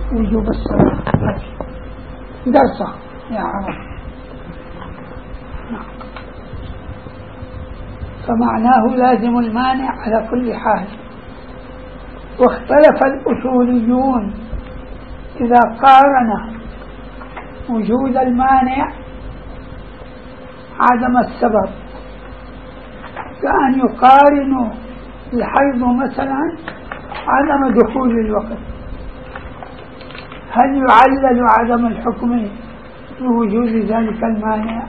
وجوب الصلاة درسة يا عرب. فمعناه لازم المانع على كل حال. واختلف الأصوليون إذا قارن وجود المانع عدم السبب، كأن يقارن الحيض مثلا عدم دخول الوقت، هل يعلل عدم الحكم بوجود ذلك المانع؟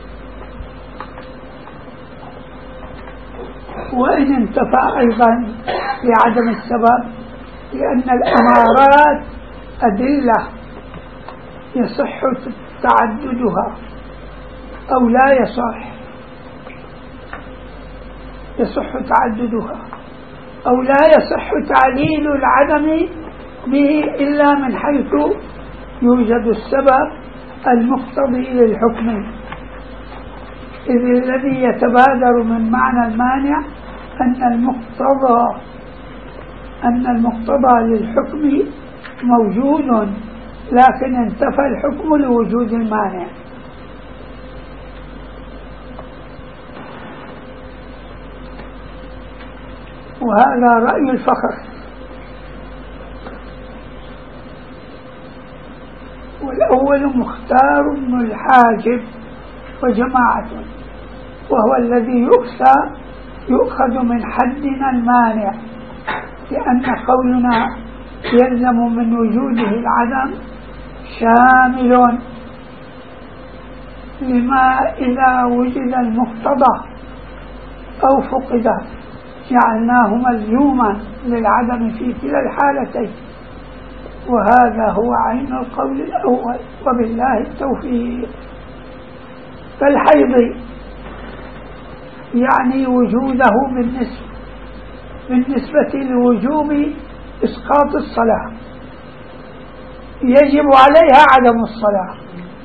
وإن انتفى أيضا بعدم السبب، لأن الأمارات أدلة يصح تعددها أو لا يصح تعددها أو لا يصح تعليل العدم به إلا من حيث يوجد السبب المقتضي للحكم، إذ الذي يتبادر من معنى المانع أن المقتضى للحكم موجود، لكن انتفى الحكم لوجود المانع. وهذا رأي الفخر، والأول مختار بن الحاجب وجماعة، وهو الذي يؤخذ من حدنا المانع، لأن قولنا يلزم من وجوده العدم شامل لما إذا وجد المقتضى أو فقد جعلناه ملزوما للعدم في كلا الحالتين، وهذا هو عين القول الأول، وبالله التوفيق. فالحيض يعني وجوده بالنسبة لوجوب إسقاط الصلاة، يجب عليها عدم الصلاة.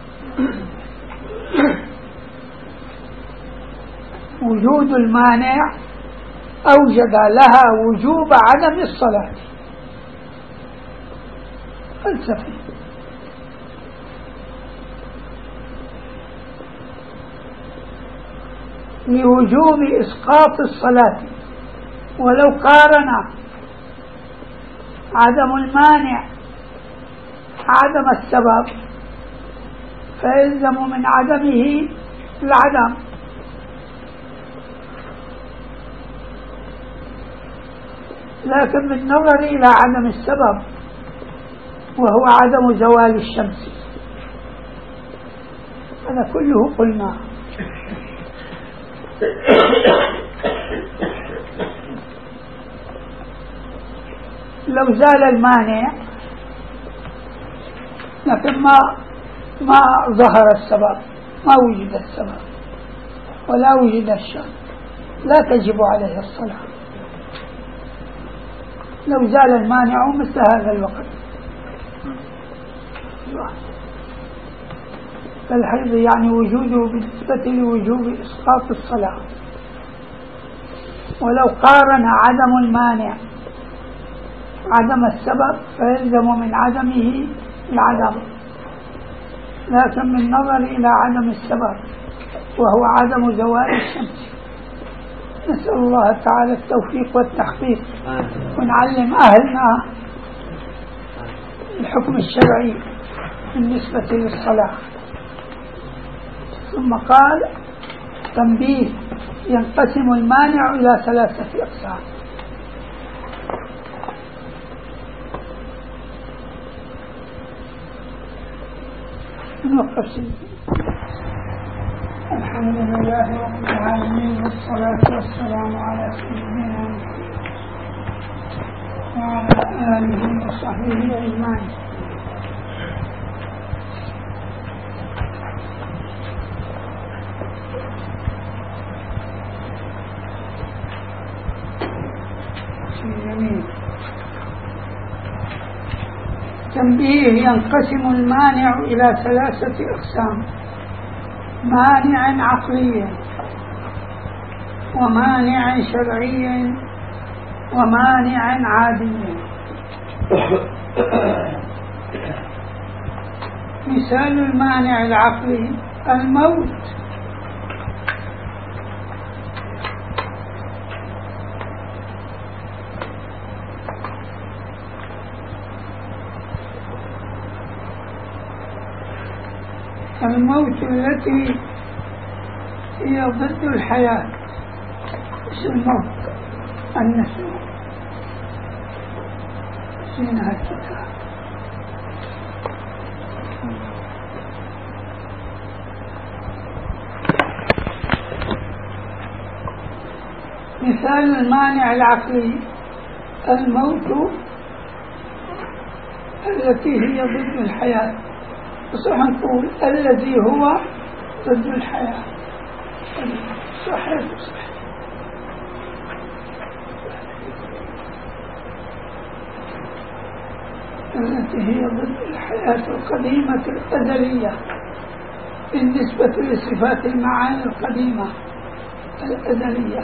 وجود المانع أوجد لها وجوب عدم الصلاة. فلسفي. لوجوب إسقاط الصلاة، ولو قارن عدم المانع عدم السبب فيلزم من عدمه العدم، لكن بالنظر إلى عدم السبب وهو عدم زوال الشمس، هذا كله قلنا. لو زال المانع لكن ما ظهر السبب، ما وجد السبب ولا وجد الشمس، لا تجب عليه الصلاة. لو زال المانع مثل هذا الوقت. فالحيض يعني وجوده بالنسبة لوجوب إسقاط الصلاة، ولو قارن عدم المانع عدم السبب فيلزم من عدمه العدم، لكن من نظر إلى عدم السبب وهو عدم زوال الشمس. نسأل الله تعالى التوفيق والتحقيق، ونعلم أهلنا الحكم الشرعي بالنسبة للصلاة. ثم قال: تنبيه: ينقسم المانع إلى 3 أقسام. الحمد لله رب العالمين، والصلاة والسلام على سيدنا محمد وعلى آله وصحبه أجمعين. تنبيه: ينقسم المانع إلى 3 أقسام: مانع عقلي، ومانع شرعي، ومانع عادي. مثال المانع العقلي الموت. الموت التي هي ضد الحياة. ايش الموت؟ النسو. سينها الكتاب. مثال المانع العقلي الموت التي هي ضد الحياة. صح نقول الذي هو ضد الحياة. صحيح صحيح. التي هي ضد الحياة القديمة الأزلية بالنسبة لصفات المعاني القديمة الأزلية.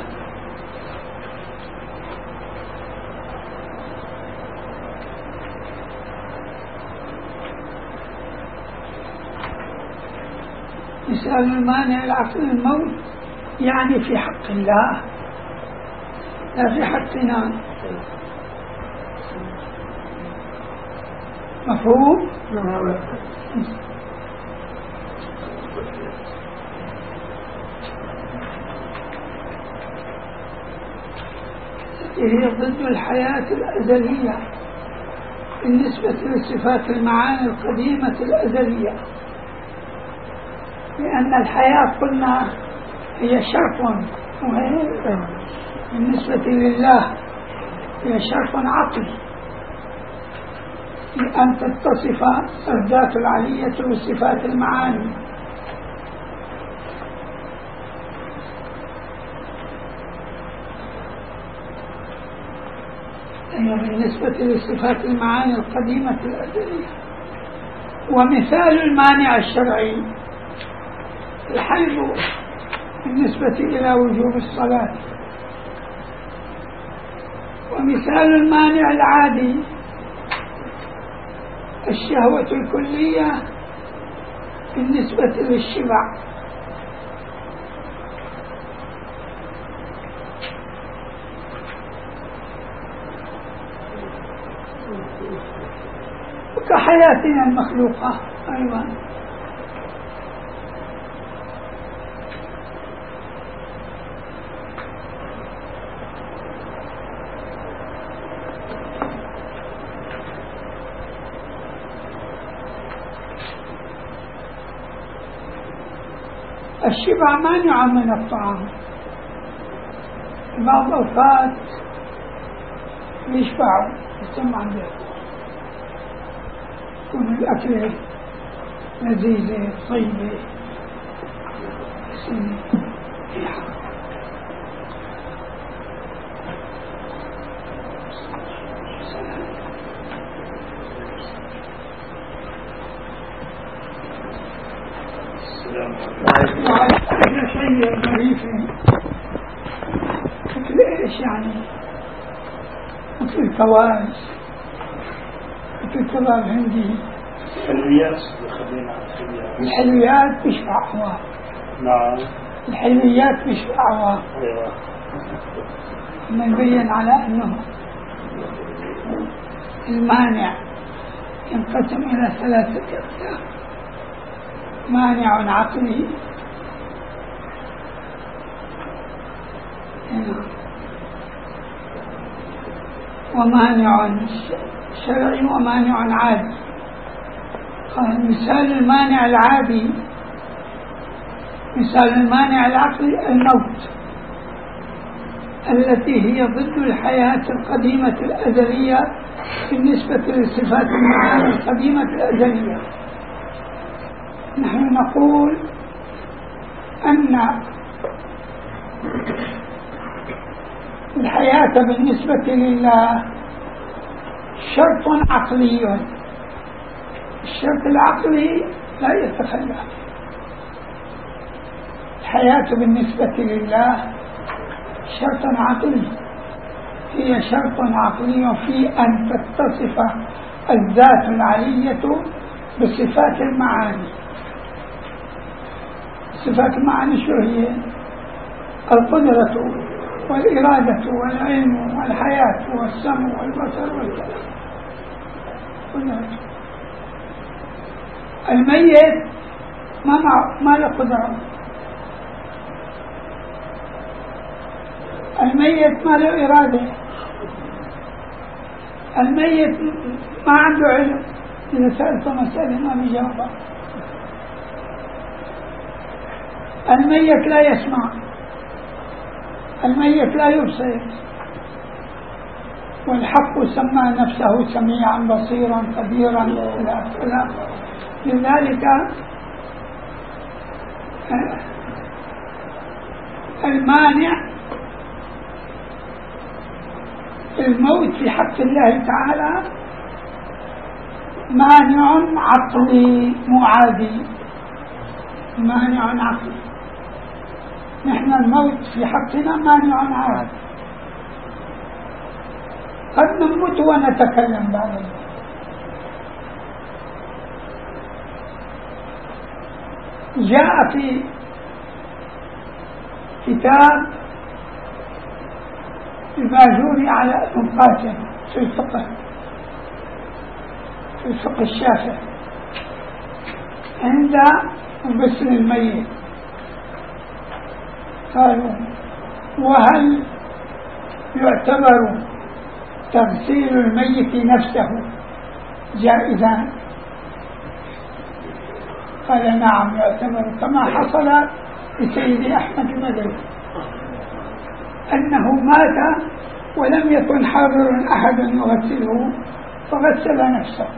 مثال المانع العقلي الموت يعني في حق الله لا في حقنا. مفهوم؟ هي ضد الحياة الأزلية بالنسبة لصفات المعاني القديمة الأزلية، لأن الحياة قلنا هي شرط، بالنسبة لله هي شرط عقلي لأن تتصف الذات العلية بصفات المعاني. هي بالنسبة لصفات المعاني القديمة الأزلية. ومثال المانع الشرعي الحيض بالنسبة إلى وجوب الصلاة. ومثال المانع العادي الشهوة الكلية بالنسبة للشبع. وكحياتنا المخلوقة أيضا. الشبع مانع من الطعام. بعض الأوقات يشبعوا يسمى عنده يكون الأكل لذيذة طيبة شيء ظريف مثل ايش يعني؟ مثل الكوارث، مثل الكباب الهندي. الحلويات مش بعوام. نعم الحلويات مش بعوام. ايوه. نبين على انه المانع ينقسم الى 3 أقسام: مانع عقلي، ومانع شرعي، ومانع عادي. قال مثال المانع العادي، مثال المانع العقلي الموت التي هي ضد الحياة القديمة الأزلية بالنسبة لصفات المعاني القديمة الأزلية. نحن نقول أن الحياة بالنسبة لله شرط عقلي. الشرط العقلي لا يتخلف. الحياة بالنسبة لله شرط عقلي، هي شرط عقلي في أن تتصف الذات العلية بصفات المعاني. صفات المعاني شو هي؟ القدرة والإرادة والعلم والحياة والسمع والبصر والكلام. الميت ما له قدرة، الميت ما له إرادة، الميت ما عنده علم. إذا سألت مسألة ما بيجاوبها. الميت لا يسمع، الميت لا يبصر. والحق سمى نفسه سميعا بصيرا قديرا إلى آخره. لذلك المانع الموت في حق الله تعالى مانع عقلي معادي، مانع عقلي. نحن الموت في حقنا مانع عادي، قد نموت ونتكلم بعد ذلك. جاء في كتاب الباجوري على ابن قاسم في الفقه الشافعي عند غسل الميت، قالوا: وهل يعتبر تغسيل الميت نفسه جائزا؟ قال: نعم يعتبر، كما حصل لسيدي أحمد المدني أنه مات ولم يكن حاضر أحد يغسله فغسل نفسه.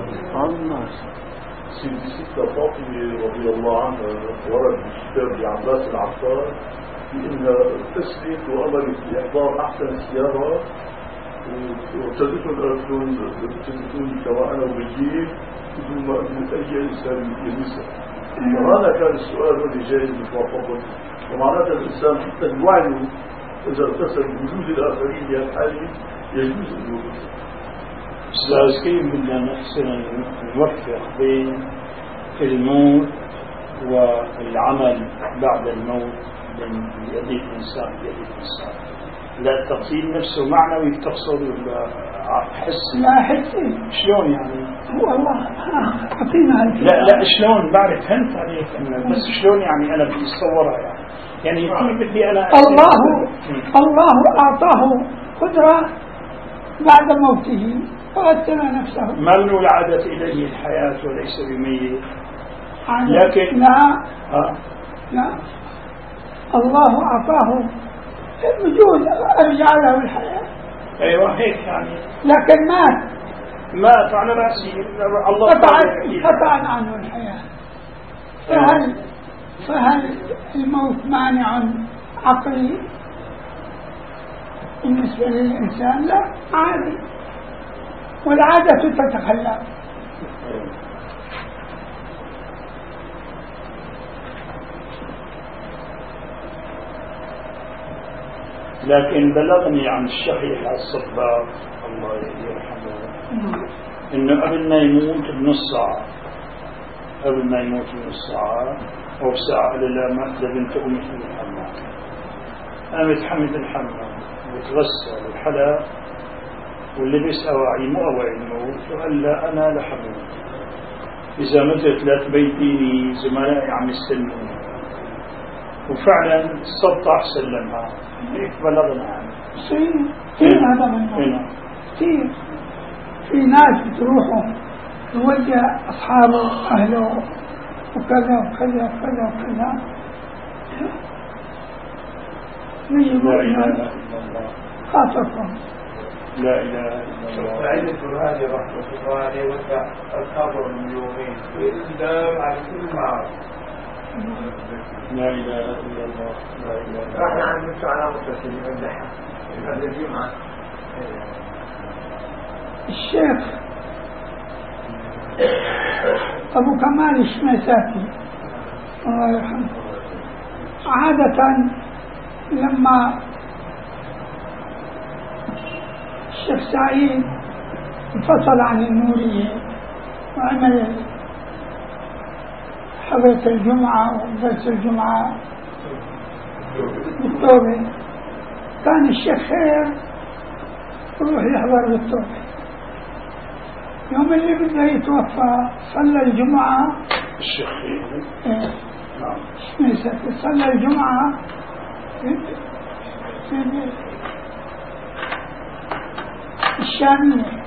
سيدي ستة فاطمة رضي الله عنها ورد بكتاب لعباس العطار بأن تسلك وأمرت بإحضار أحسن السيارة وابتدتوا الأرسلون كما أنا وبجيب بدون أي إنسان يلمسها. وهذا كان السؤال الذي جاي بالتوافق، ومعناته الإنسان حتى الوعي إذا اغتسل بوجود الآخرين بهالحالة يجوز أن يغتسل. أستاذ كيف بدنا نحسن نوفق بين الموت والعمل بعد الموت من يد الإنسان بيد الإنسان؟ لا التقسيم نفسه معنوي تقصد ولا حسي؟ لا حسي. شلون يعني؟ هو الله أعطينا لا شلون بعرف فهمت عليك بس شلون يعني أنا بدي أتصورها يعني كيف بدي أنا الله أعطاه قدرة بعد موته فغسل نفسه. من العادة إليه الحياة وليس بميت، لكن لا الله أعطاه الوجود أرجع له الحياة. أيوة هيك يعني، لكن مات على رأسي الله قطع عنه الحياة. فهل الموت مانع عقلي بالنسبة للإنسان؟ لا، عادي، والعادة تتخلى. لكن بلغني عن الشحيح الصباغ الله يرحمه إنه قبل ما يموت بنص ساعة، قبل ما يموت بنص ساعة أو بساعة قال لا ما بنت أمي في الحمام، قامت حمد الحمام وتغسل الحلق واللبس أواعي مو أواعي الموت، وقال لا أنا لحموت، إذا متت لا تبيتيني زملائي عم يستلموني. وفعلا السلطة سلمها. هيك بلغنا عنه. كثير هذا من كثير. في ناس بتروحوا توجه أصحابه أهله وكذا وكذا وكذا وكذا. لا إله إلا الله. خاصة لا إله إلا الله. سعيد البرهاني رحمة الله عليه وسع الخبر من يومين والإسلام على كل معرض. لا إله إلا الله. لا إله إلا الله. رحنا عن نفسه على متصل من اللحى هذا الجمعة. الشيخ أبو كمال الشميساتي الله يرحمه عادة لما الشيخ سعيد انفصل عن النورية وعمل حضرت الجمعة وحضرت الجمعة بالتوبة. كان الشيخ خير يروح يحضر بالتوبة. يوم اللي بده يتوفى صلى الجمعة الشيخ خير صلى الجمعة في الشامية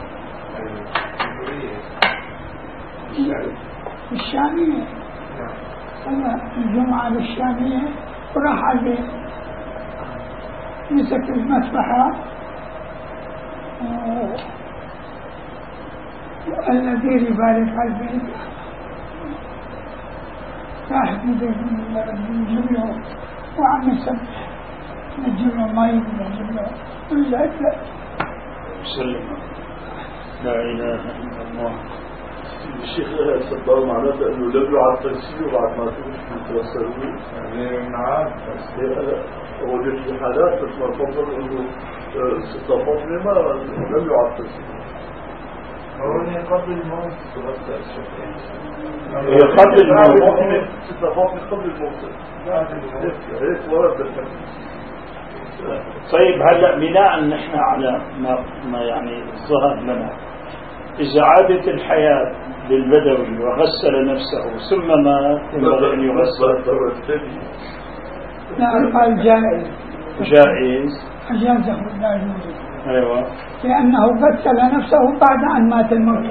صلى الجمعة بالشامية وراح على البيت مسك المسبحة الذي يبارك على البيت راح نجيب له وعم يسبح نجيب له مي نجيب له لا سلم لا إله إلا الله. الشيخ الصدار معناته انه لبلوا على التنسيق وبعد ما تتوصلوا نعم. هو في حالات بس ما تفضل انه ستة فاطمة ما لبلوا على التنسيق. هو قبل الموت توصل هي قبل الموت. ستة فاطمة قبل الموت. هيك ورد بالتنسيق. طيب هلا بناء نحن على ما يعني ظهر لنا، إذا عادت الحياة للبدوي وغسل نفسه ثم مات ينبغي أن يغسل. لا قال جائز أجازه لا يجوز. أيوة. لأنه غسل نفسه بعد أن مات الموت.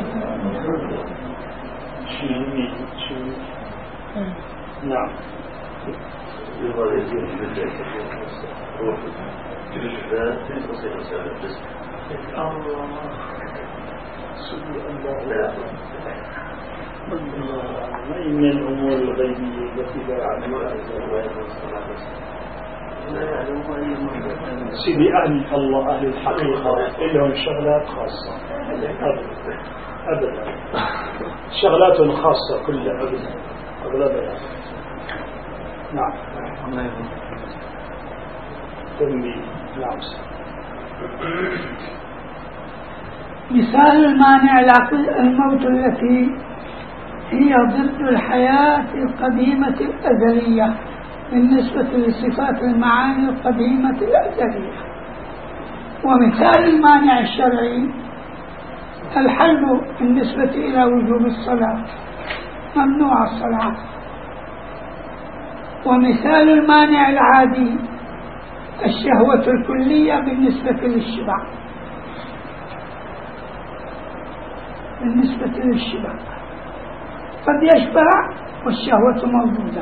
نعم. من الأمور الغيبية التي لا يعلمها سيدي أهل الله أهل الحقيقة لهم شغلات خاصة أبدا شغلات خاصة كلها أبدا أغلبها. نعم. تنبيه. نعم. مثال المانع الموت التي هي ضد الحياة القديمة الأزلية بالنسبة لصفات المعاني القديمة الأزلية. ومثال المانع الشرعي الحل بالنسبة إلى وجوب الصلاة ممنوع الصلاة. ومثال المانع العادي الشهوة الكلية بالنسبة للشبع قد يشبع والشهوة موجودة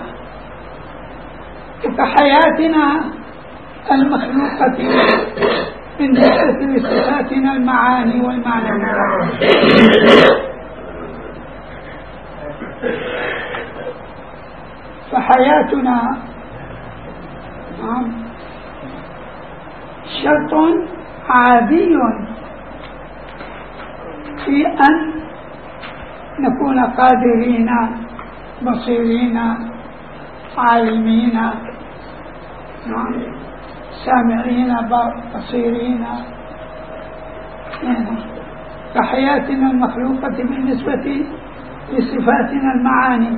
كحياتنا المخلوقة بالنسبة لصفاتنا المعاني والمعنويات. فحياتنا شرط عادي في أن نكون قادرين بصيرين عالمين سامعين بصيرين كحياتنا المخلوقة بالنسبة لصفاتنا المعاني.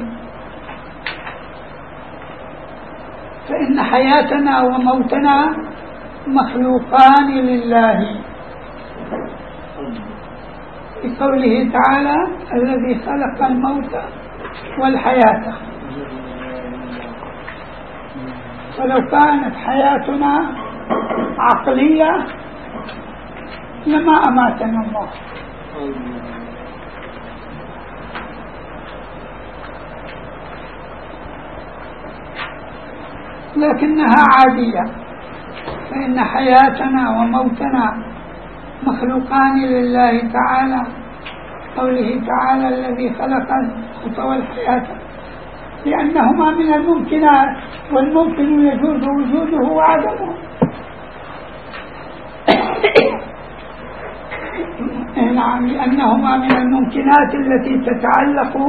فإن حياتنا وموتنا مخلوقان لله بقوله تعالى الذي خلق الموت والحياة. فلو كانت حياتنا عقلية لما أماتنا الله. لكنها عادية، فإن حياتنا وموتنا مخلوقان لله تعالى قوله تعالى الذي خلق الموت والحياة لأنهما من الممكنات والممكن يجوز وجوده وعدمه. نعم لأنهما من الممكنات التي تتعلق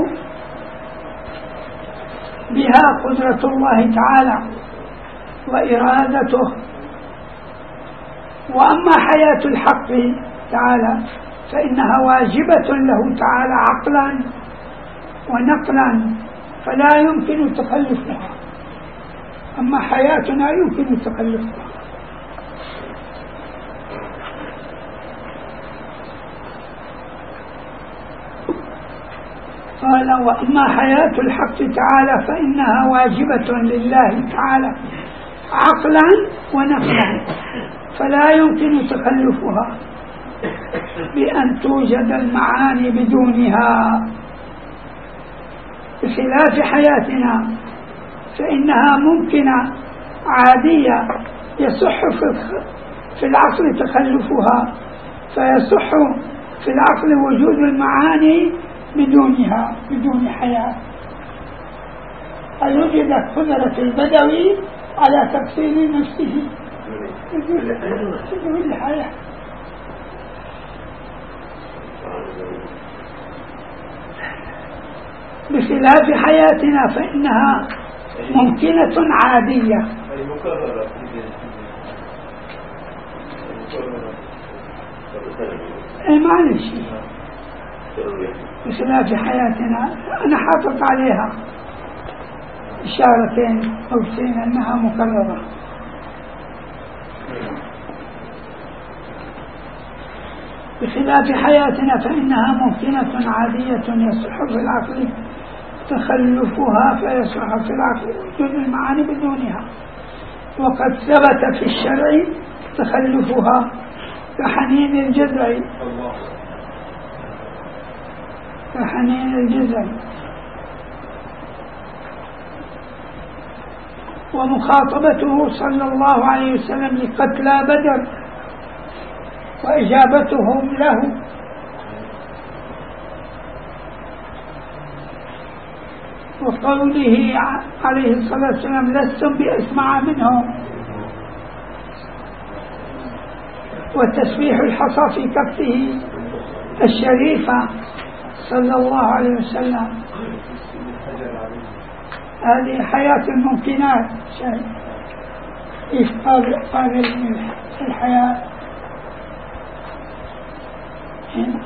بها قدرة الله تعالى وإرادته. وأما حياة الحق تعالى فإنها واجبة له تعالى عقلا ونقلا فلا يمكن تخلفها، أما حياتنا يمكن تخلفها. قال وأما حياة الحق تعالى فإنها واجبة لله تعالى عقلا ونقلا، فلا يمكن تخلفها بأن توجد المعاني بدونها، بخلاف حياتنا فإنها ممكنة عادية يصح في العقل تخلفها، فيصح في العقل وجود المعاني بدونها، بدون حياة. هل وجدت قدرة البدوي على تفصيل نفسه بدون الحياة؟ بخلاف حياتنا فإنها ممكنة عادية. معلش بخلاف حياتنا أنا حاطط عليها إشارتين أو شيء أنها مكررة. بخلاف حياتنا فإنها ممكنة عادية يصح في العقل تخلفها، فيصح في العقل وجود المعاني بدونها، وقد ثبت في الشرع تخلفها كحنين الجزع، كحنين الجزع. ومخاطبته صلى الله عليه وسلم لقتلى بدر وإجابتهم له وقوله عليه الصلاة والسلام لستم بأسمع منهم، وتسبيح الحصى في كفه الشريفة صلى الله عليه وسلم. هذه حياة الممكنات. إيش قال الحياة هنا.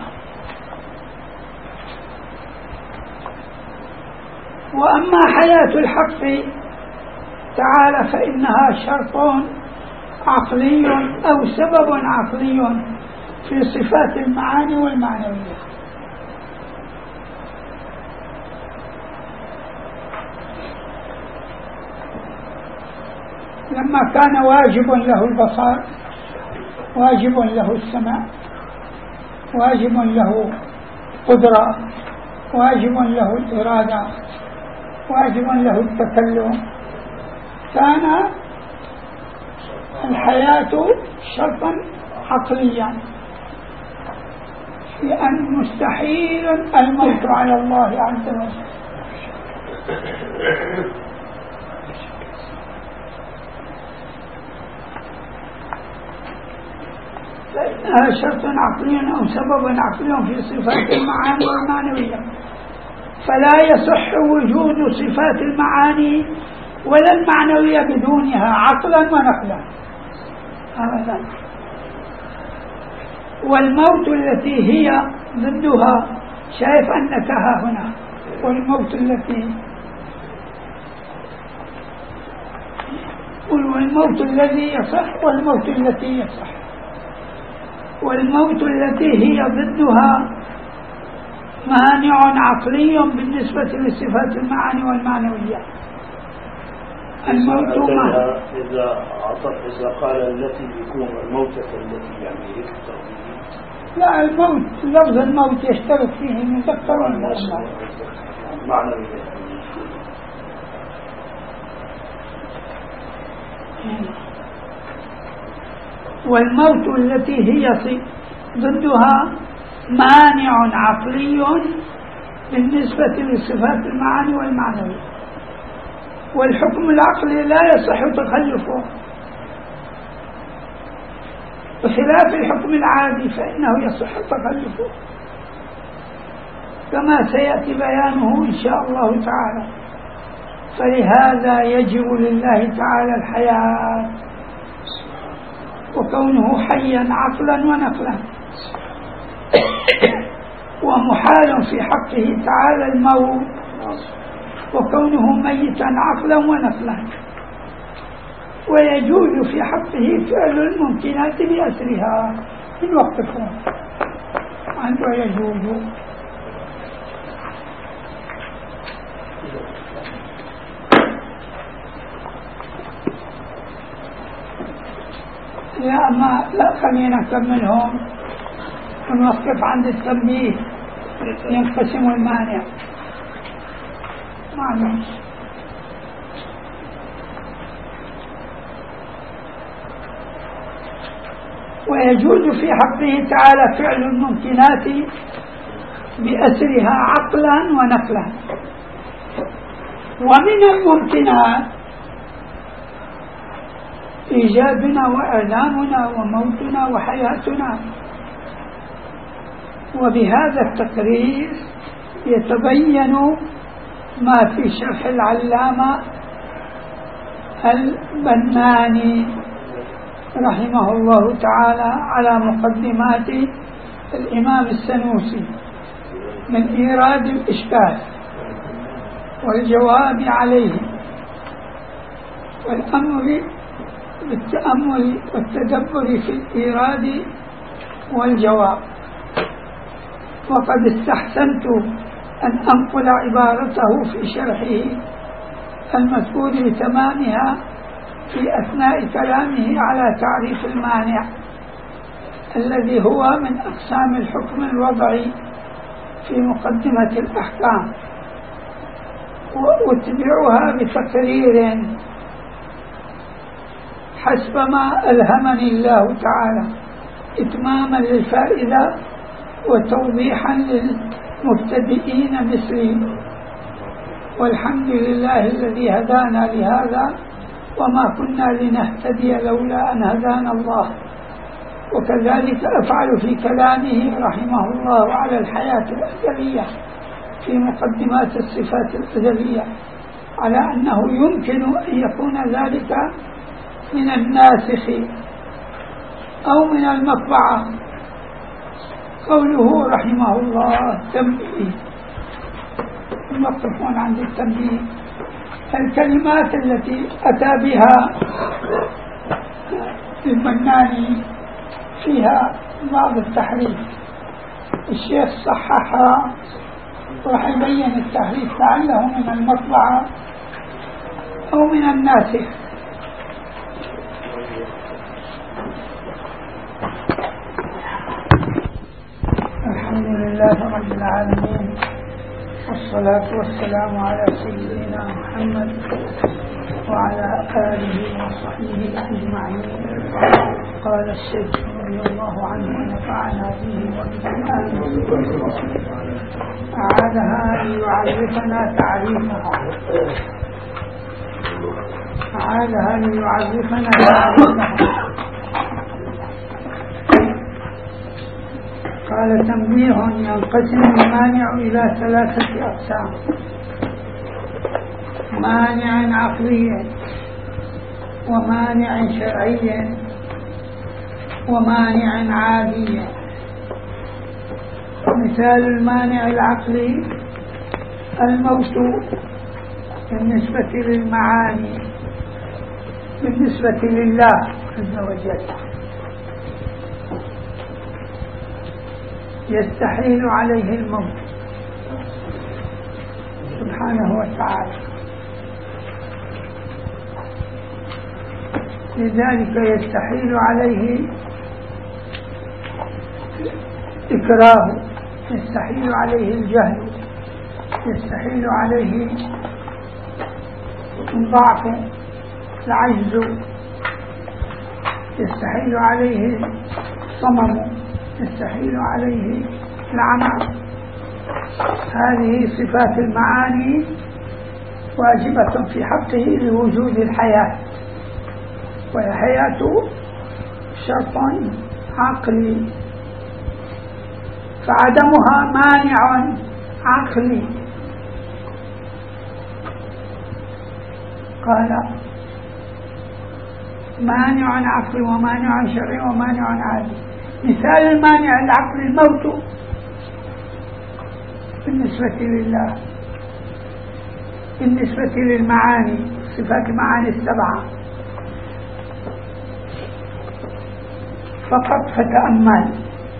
وأما حياة الحق تعالى فإنها شرط عقلي أو سبب عقلي في صفات المعاني والمعنوية. لما كان واجب له البصر، واجب له السمع، واجب له قدرة، واجب له الإرادة، واجب له التكلم، كان الحياة شرطا عقليا، لأن مستحيل الموت على الله عز وجل. فإنها شرط عقلي أو سبب عقلي في صفات المعاني والمعنوية، فلا يصح وجود صفات المعاني ولا المعنوية بدونها عقلا ونقلا أبدا. والموت التي هي ضدها، شايف أنك ها هنا، والموت التي والموت الذي يصح والموت التي يصح، والموت التي هي ضدها مانع عقلي بالنسبة لصفات المعاني والمعنوية. الموت إذا قال التي يكون الموتة التي يعني يكثر به، لا، الموت لفظ الموت يشترك فيه المذكر والمؤنث معنوي. والموت التي هي ضدها مانع عقلي بالنسبة لصفات المعاني والمعنوية. والحكم العقلي لا يصح تخلفه، بخلاف الحكم العادي فإنه يصح تخلفه كما سيأتي بيانه إن شاء الله تعالى. فلهذا يجب لله تعالى الحياة، وكونه حيا عقلا ونقلا، ومحال في حقه تعالى الموت وكونه ميتا عقلا ونقلا. ويجوز في حقه فعل الممكنات بأسرها. من وقتكم عنده يجوز لا خلينا نكملهم ونوقف عند التنبيه. ينقسم المانع معلوم. ويجوز في حقه تعالى فعل الممكنات بأسرها عقلا ونقلا. ومن الممكنات إيجادنا وإعلامنا وموتنا وحياتنا. وبهذا التقرير يتبين ما في شرح العلامة البناني رحمه الله تعالى على مقدمات الإمام السنوسي من إيراد الإشكال والجواب عليه والأمر بالتأمل والتدبر في الإيراد والجواب. وقد استحسنت أن أنقل عبارته في شرحه المذكور بتمامها في أثناء كلامه على تعريف المانع الذي هو من أقسام الحكم الوضعي في مقدمة الأحكام. وأتبعها بتقرير حسب ما ألهمني الله تعالى إتماما للفائدة وتوضيحا للمبتدئين مثلي. والحمد لله الذي هدانا لهذا وما كنا لنهتدي لولا أن هدانا الله. وكذلك أفعل في كلامه رحمه الله على الحياة الأزلية في مقدمات الصفات الأزلية على أنه يمكن أن يكون ذلك من الناسخ أو من المطبعة. قوله رحمه الله تنبيه. نوقفون عند التنبيه. الكلمات التي أتى بها البناني فيها بعض التحريف. الشيخ صححها وراح يبين التحريف لعله من المطبعة أو من الناسخ. الحمد لله رب العالمين والصلاة والسلام على سيدنا محمد وعلى آله وصحبه أجمعين. قال الشيخ رضي الله عنه ونفعنا به وبالآن أعادها ليعرفنا تعريفها. قال تنبيه. ينقسم المانع إلى 3 أقسام: مانع عقلي ومانع شرعي ومانع عادي. مثال المانع العقلي الموت بالنسبة للمعاني، بالنسبة لله عز وجل يستحيل عليه الموت سبحانه وتعالى، لذلك يستحيل عليه إكراه، يستحيل عليه الجهل، يستحيل عليه الضعف العجز، يستحيل عليه الصمم، يستحيل عليه العمى. هذه صفات المعاني واجبة في حقه لوجود الحياة، والحياة شرط عقلي، فعدمها مانع عقلي. قال مانع عقلي ومانع شرعي ومانع عادي. مثال المانع العقلي الموت بالنسبة لله، بالنسبة للمعاني صفات المعاني السبعة فقط فتأمل.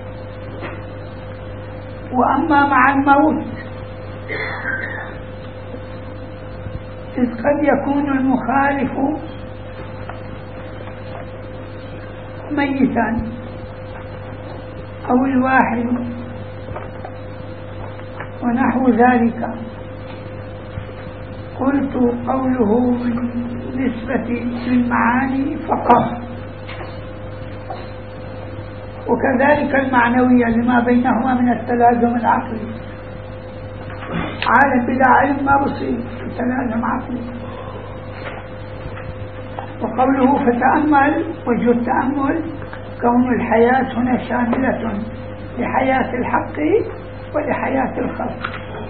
وأما مع الموت إذ قد يكون المخالف ميتا أو الواحد ونحو ذلك، قلت قوله بالنسبة للمعاني فقط، وكذلك المعنوية لما بينهما من التلازم العقلي. عالم بلا علم ما بصير تلازم عقلي. وقوله فتأمل، وجه التأمل كون الحياة هنا شاملة لحياة الحق ولحياة الخلق.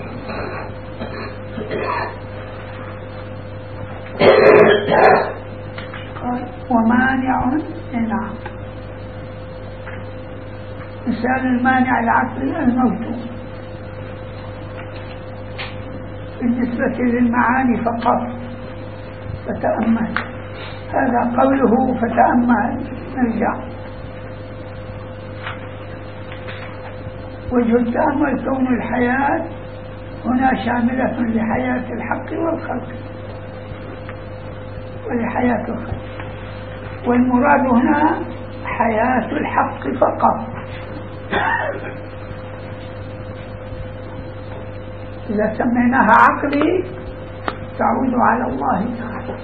ومانع نعم، مثال المانع العقلي الموت بالنسبة للمعاني فقط فتأمل. هذا قوله فتأمل. نرجع. وجه التأمل كون الحياة هنا شاملة لحياة الحق والخلق ولحياة الخلق، والمراد هنا حياة الحق فقط. إذا سميناها عقلي تعود على الله تعالى.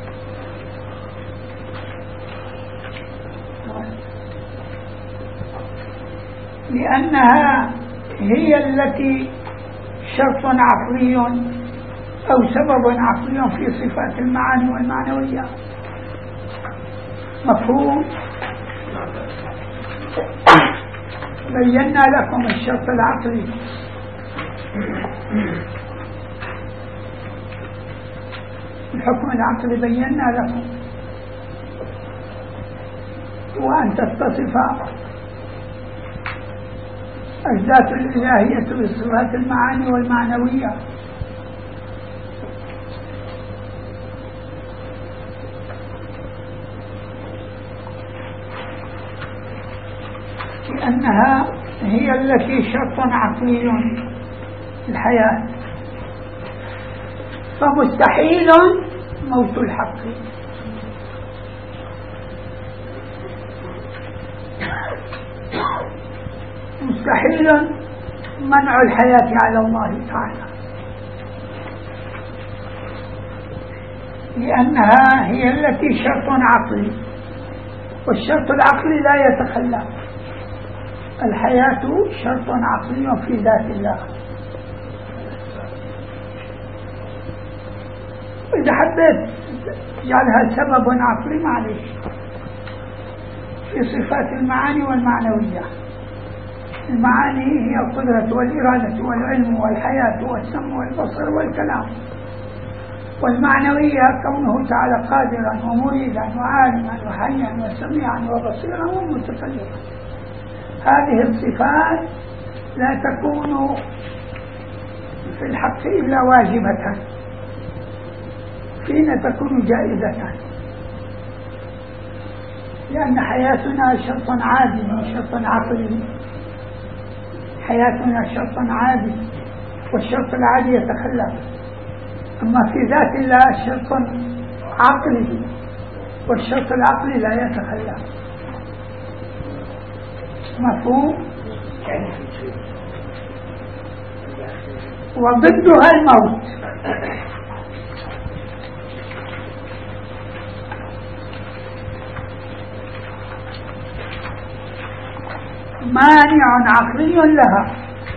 لأنها هي التي شرط عقلي أو سبب عقلي في صفات المعاني والمعنوية. مفهوم؟ بينا لكم الشرط العقلي. الحكم العقلي بينا لكم، وأن تتصف الذات الإلهية بصفات المعاني والمعنوية. لأنها هي التي شرط عقلي الحياة، فمستحيل موت الحق، مستحيل منع الحياة على الله تعالى، لأنها هي التي شرط عقلي، والشرط العقلي لا يتخلى. الحياة شرط عقلي في ذات الله. إذا حبيت تجعلها سبب عقلي معلش في صفات المعاني والمعنوية. المعاني هي القدرة والإرادة والعلم والحياة والسمع والبصر والكلام، والمعنوية كونه تعالى قادرا ومريدا وعالما وحيا وسميعا وبصيرا ومتكلما. هذه الصفات لا تكون في الحق إلا واجبة، فينا تكون جائزة، لأن حياتنا شرط عادي وشرط عقلي. حياتنا شرط عادي، والشرط العادي يتخلف. أما في ذات الله شرط عقلي، والشرط العقلي لا يتخلف. مفهوم؟ وضدها الموت. مانع عقلي لها،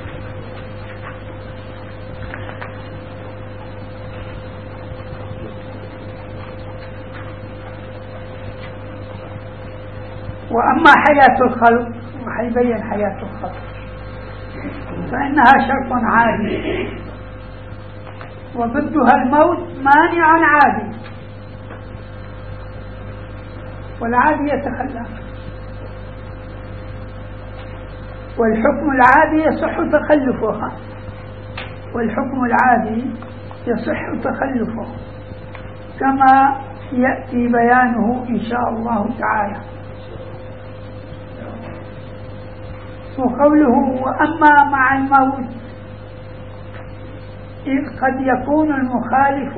وأما حياة الخلق وحيبين حياة الخلق فإنها شرط عادي، وضدها الموت مانع عادي، والعادي يتخلف، والحكم العادي يصح تخلفها، والحكم العادي يصح تخلفه كما يأتي بيانه إن شاء الله تعالى. وقوله وأما مع الموت إذ قد يكون المخالف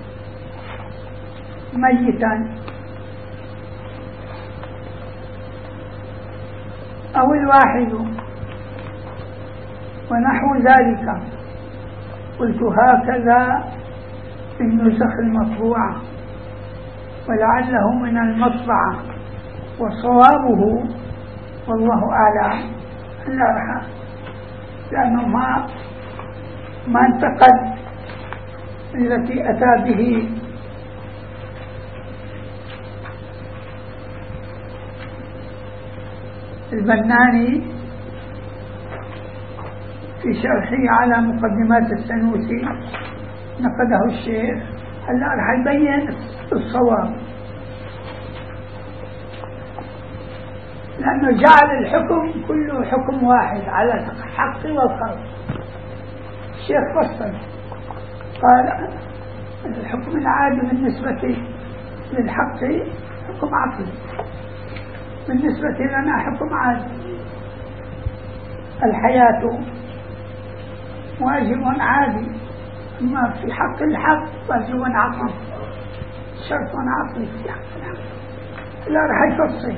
ميتا أو الواحد ونحو ذلك. قلت هكذا في النسخ المطبوعة ولعله من المطبعة، وصوابه والله أعلم الأرحام، لأنه ما انتقد التي أتى به البناني في شرحه على مقدمات السنوسي، نقده الشيخ. هلا رح يبين الصواب، لأنه جعل الحكم كله حكم واحد على الحق والخلق. الشيخ فصل قال الحكم العادي بالنسبة للحق حكم عقلي، بالنسبة لنا حكم عادي. الحياة واجب عادي، أما في حق الحق واجب عقلي، شرط عقلي في حق الحق. لا رح يفصل.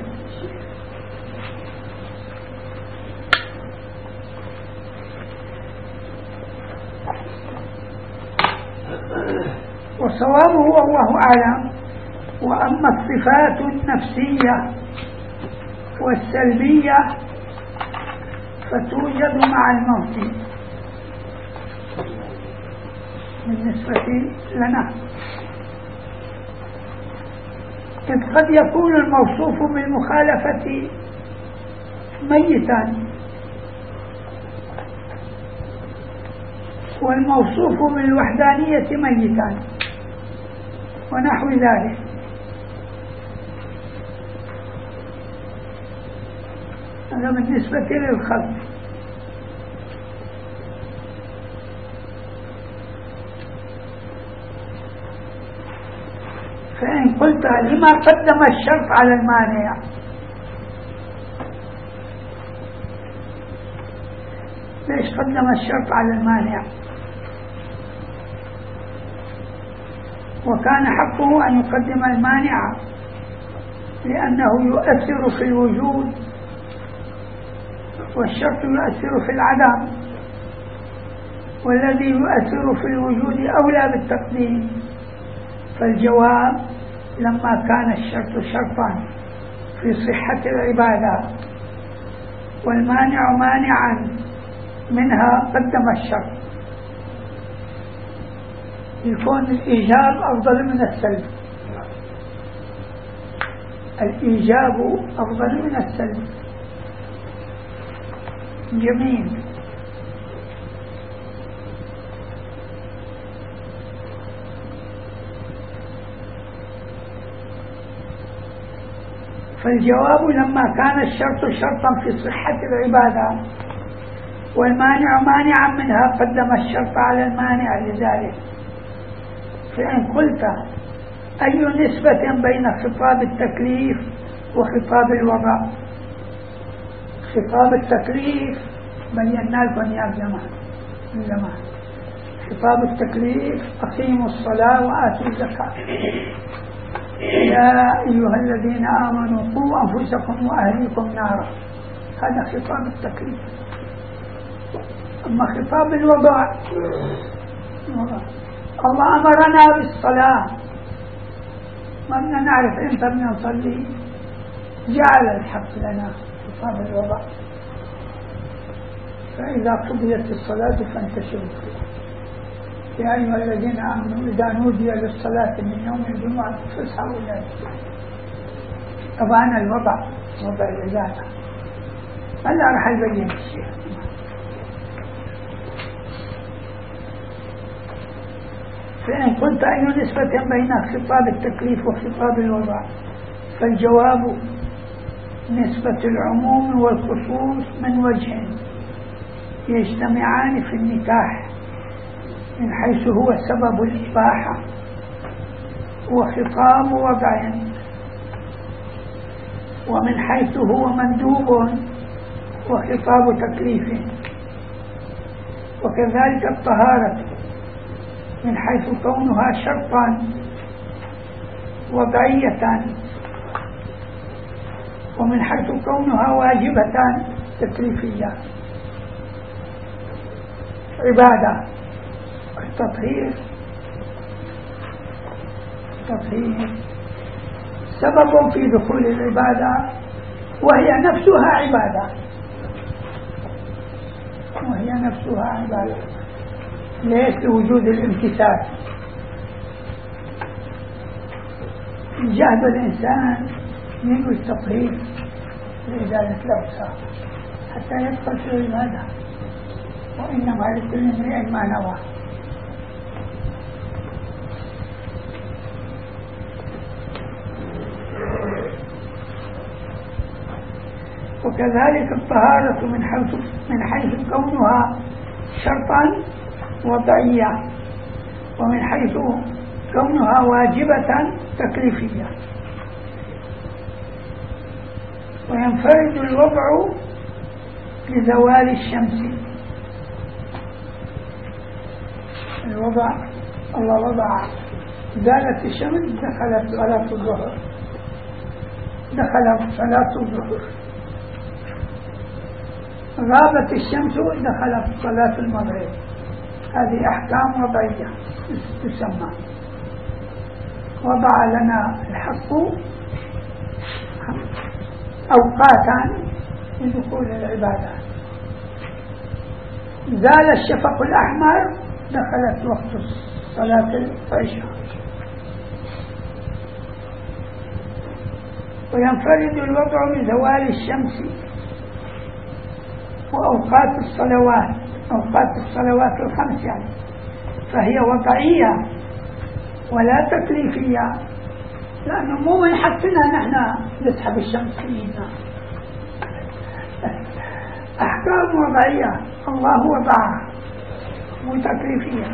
وصوابه والله أعلم. وأما الصفات النفسية والسلبية فتوجد مع الموت بالنسبة لنا، إذ قد يكون الموصوف بالمخالفة ميتا والموصوف بالوحدانية ميتا ونحو ذلك. هذا بالنسبة للخلق. فإن قلت لما قدم الشرط على المانع، ليش قدم الشرط على المانع؟ وكان حقه أن يقدم المانع لأنه يؤثر في الوجود، والشرط يؤثر في العدم، والذي يؤثر في الوجود أولى بالتقديم. فالجواب لما كان الشرط شرطا في صحة العبادة والمانع مانعا منها قدم الشرط، يكون الإيجاب أفضل من السلب. الإيجاب أفضل من السلب. جميل. فالجواب لما كان الشرط شرطا في صحة العبادة والمانع مانعا منها قدم الشرط على المانع لذلك. فإن قلت أي نسبة بين خطاب التكليف وخطاب الوضع؟ خطاب التكليف بينا لكم يا جماعة. خطاب التكليف أقيموا الصلاة وآتوا الزكاة، يا أيها الذين آمنوا قوا أنفسكم وأهليكم نارا. هذا خطاب التكليف. أما خطاب الوضع، الله أمرنا بالصلاة، ما بدنا نعرف إمتى بدنا نصلي، جعل الحق لنا خطاب الوضع. فإذا قضيت الصلاة فانتشروا فيها، يا أيها الذين آمنوا إذا نودي للصلاة من يوم الجمعة فاسعوا إلى الصلاة. طبعا الوضع وضع العبادة. هلا رح يبين الشيء. فإن قلت أي نسبة بين خطاب التكليف وخطاب الوضع؟ فالجواب نسبة العموم والخصوص من وجه يجتمعان في النكاح من حيث هو سبب الإباحة وخطاب وضع، ومن حيث هو مندوب وخطاب تكليف. وكذلك الطهارة من حيث كونها شرطا وضعية، ومن حيث كونها واجبة تكليفية. عبادة التطهير سبب في دخول العبادة، وهي نفسها عبادة، ليس لوجود الامتثال. جهد الإنسان ينوي التطهير لإزالة الأوساخ حتى يدخل في العبادة، وإنما لكل امرئ ما نوى. وكذلك الطهارة من حيث كونها شرطا وضعية، ومن حيث كونها واجبة تكليفية. وينفرد الوضع لزوال الشمس. الله وضع زالت الشمس دخلت صلاة الظهر، غابت الشمس دخلت صلاة المغرب. هذه أحكام وضعية تسمى. وضع لنا الحق أوقاتا لدخول العبادات. زال الشفق الأحمر دخلت وقت صلاة العشاء. وينفرد الوضع بزوال الشمس وأوقات الصلوات الخمس يعني، فهي وضعية ولا تكليفية، لأنه مو من حقنا نحن نسحب الشمس فينا. أحكام وضعية الله وضعها وتكليفية.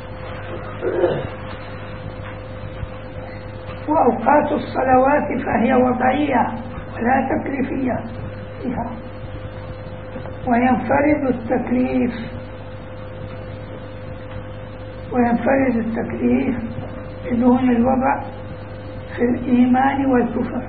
وأوقات الصلوات فهي وضعية ولا تكليفية فيها. وينفرد التكليف بدون الوضع في الإيمان والكفر.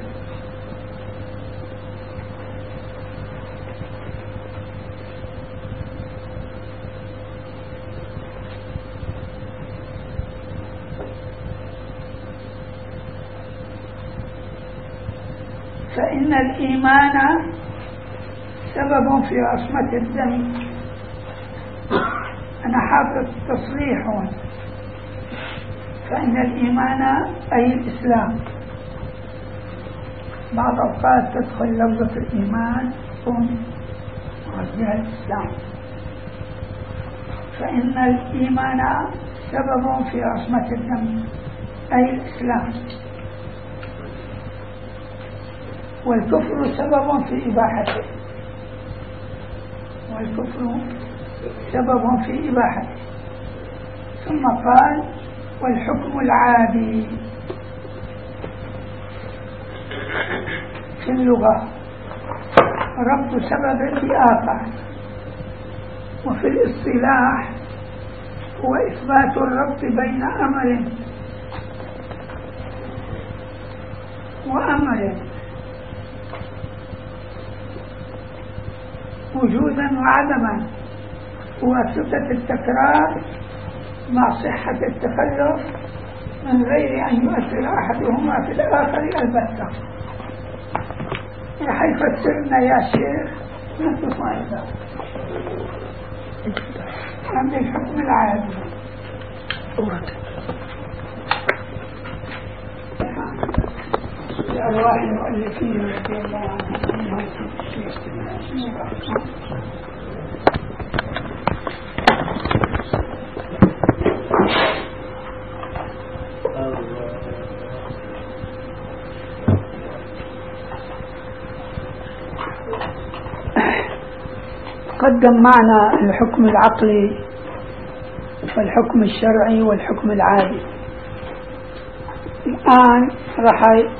فإن الإيمان سبب في عصمة الدم. أنا حافظ تصريح هون. فإن الإيمان أي الإسلام. بعض أوقات تدخل لفظة الإيمان تكون قصدها الإسلام. فإن الإيمان سبب في عصمة الدم أي الإسلام. والكفر سبب في إباحته. ثم قال والحكم العادي في اللغة ربط سبب بآخر، وفي الاصطلاح هو إثبات الربط بين أمر وأمر وجودا وعدما، وواسطة التكرار مع صحة التخلف من غير أن يؤثر أحدهما في الآخر البتة. حيث فسرنا يا شيخ نصف أيضا عن الحكم العادي. أرواح المؤلفين رضي الله عنهم. قدم معنا الحكم العقلي والحكم الشرعي والحكم العادي. الآن راح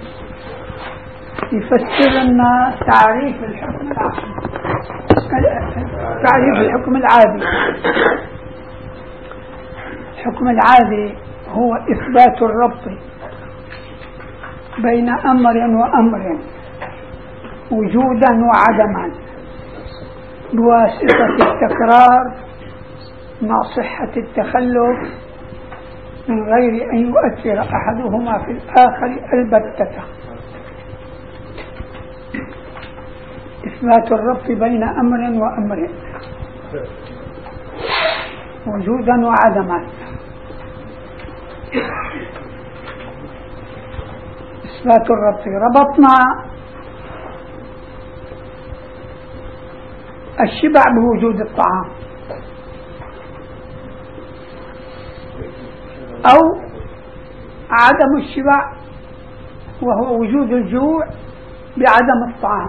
يفسر لنا تعريف الحكم العادي. تعريف الحكم العادي. الحكم العادي هو إثبات الربط بين أمر وأمر وجودا وعدما بواسطة التكرار مع صحة التخلف من غير أن يؤثر أحدهما في الآخر البتة. إثبات الربط بين أمر وأمر وجودا وعدما. إثبات الربط، ربطنا الشبع بوجود الطعام أو عدم الشبع وهو وجود الجوع بعدم الطعام،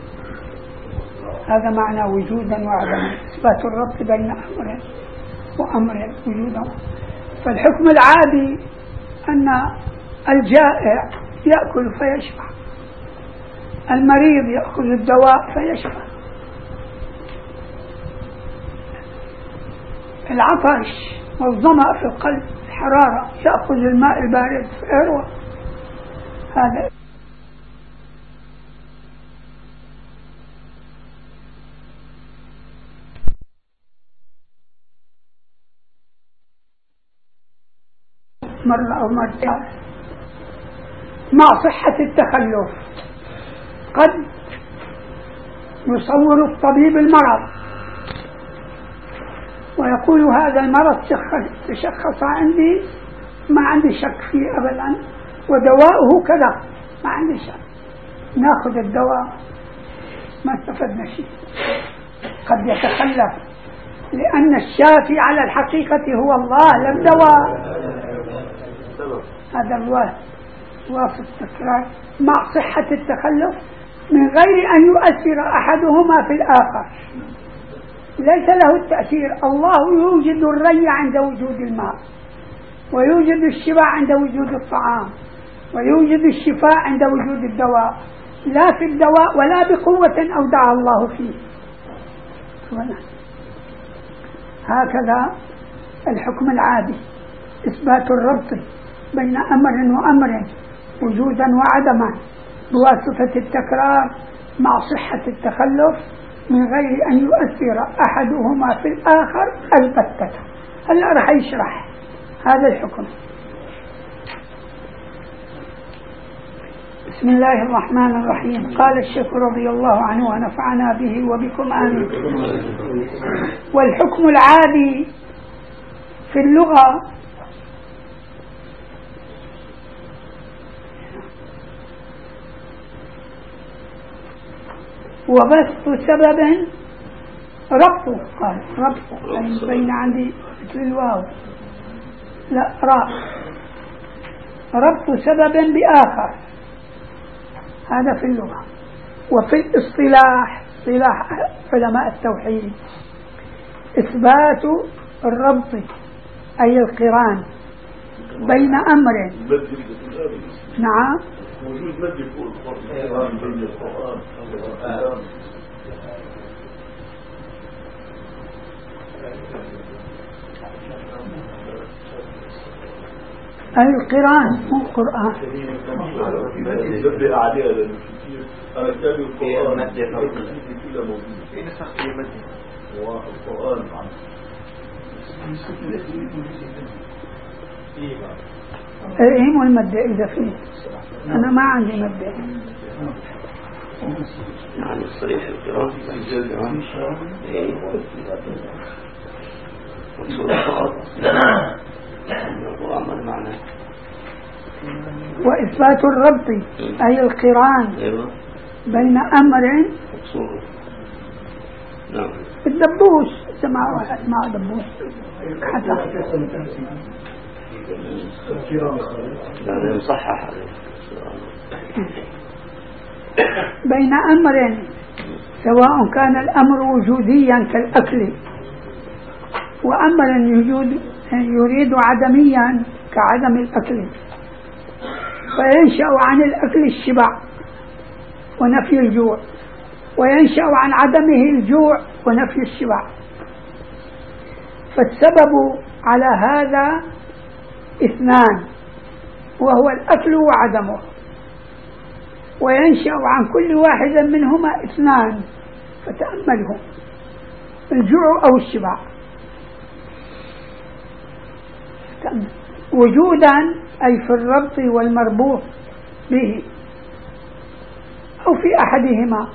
هذا معنى وجودا وعدما. إثبات الربط بين أمر وأمر وجودا. فالحكم العادي أن الجائع يأكل فيشبع، المريض يأخذ الدواء فيشبع، العطش والظمأ في القلب، الحرارة يأخذ الماء البارد فيروى. هذا مرة أو مرتين مع صحة التخلف. قد يصور الطبيب المرض ويقول هذا المرض تشخص عندي، ما عندي شك فيه أبدا، ودواؤه كذا، ما عندي شك، ناخذ الدواء ما استفدنا شيء. قد يتخلف لأن الشافي على الحقيقة هو الله لا الدواء. هذا الواسط التكرار مع صحة التخلف من غير أن يؤثر أحدهما في الآخر، ليس له التأثير. الله يوجد الري عند وجود الماء، ويوجد الشبع عند وجود الطعام، ويوجد الشفاء عند وجود الدواء، لا في الدواء ولا بقوة أودع الله فيه. هكذا الحكم العادي إثبات الربط بين أمر وأمر وجودا وعدما بواسطة التكرار مع صحة التخلف من غير أن يؤثر أحدهما في الآخر البتة. هلأ رح يشرح هذا الحكم. بسم الله الرحمن الرحيم. قال الشيخ رضي الله عنه ونفعنا به وبكم آمين. والحكم العادي في اللغة وبسط سبب ربطه. قال ربطه يعني بين عندي مثل الواو، لا راء، ربط سبب بآخر، هذا في اللغة. وفي الاصطلاح، اصطلاح علماء التوحيد، إثبات الربط أي القران بين أمر. نعم موجود مادي فوق القرآن بين القرآن القران مو القرآن. بدي عليها لأنه كثير أنا كتابي القرآن كله موجود في نسخ في مادي والقرآن عنه ايه والمادة إذا فيه أنا ما عندي مادة. يعني صريح القراءة وإثبات الربط أي القران بين أمر. نعم الدبوس اسمعوا دبوس حتى هذا يصحح بين أمر سواء كان الأمر وجوديا كالأكل وأمر يريد عدميا كعدم الأكل، فينشأ عن الأكل الشبع ونفي الجوع، وينشأ عن عدمه الجوع ونفي الشبع. فالسبب على هذا اثنان، وهو الأكل وعدمه، وينشأ عن كل واحد منهما اثنان، فتأمله: الجوع أو الشبع. وجودا أي في الربط والمربوط به أو في أحدهما،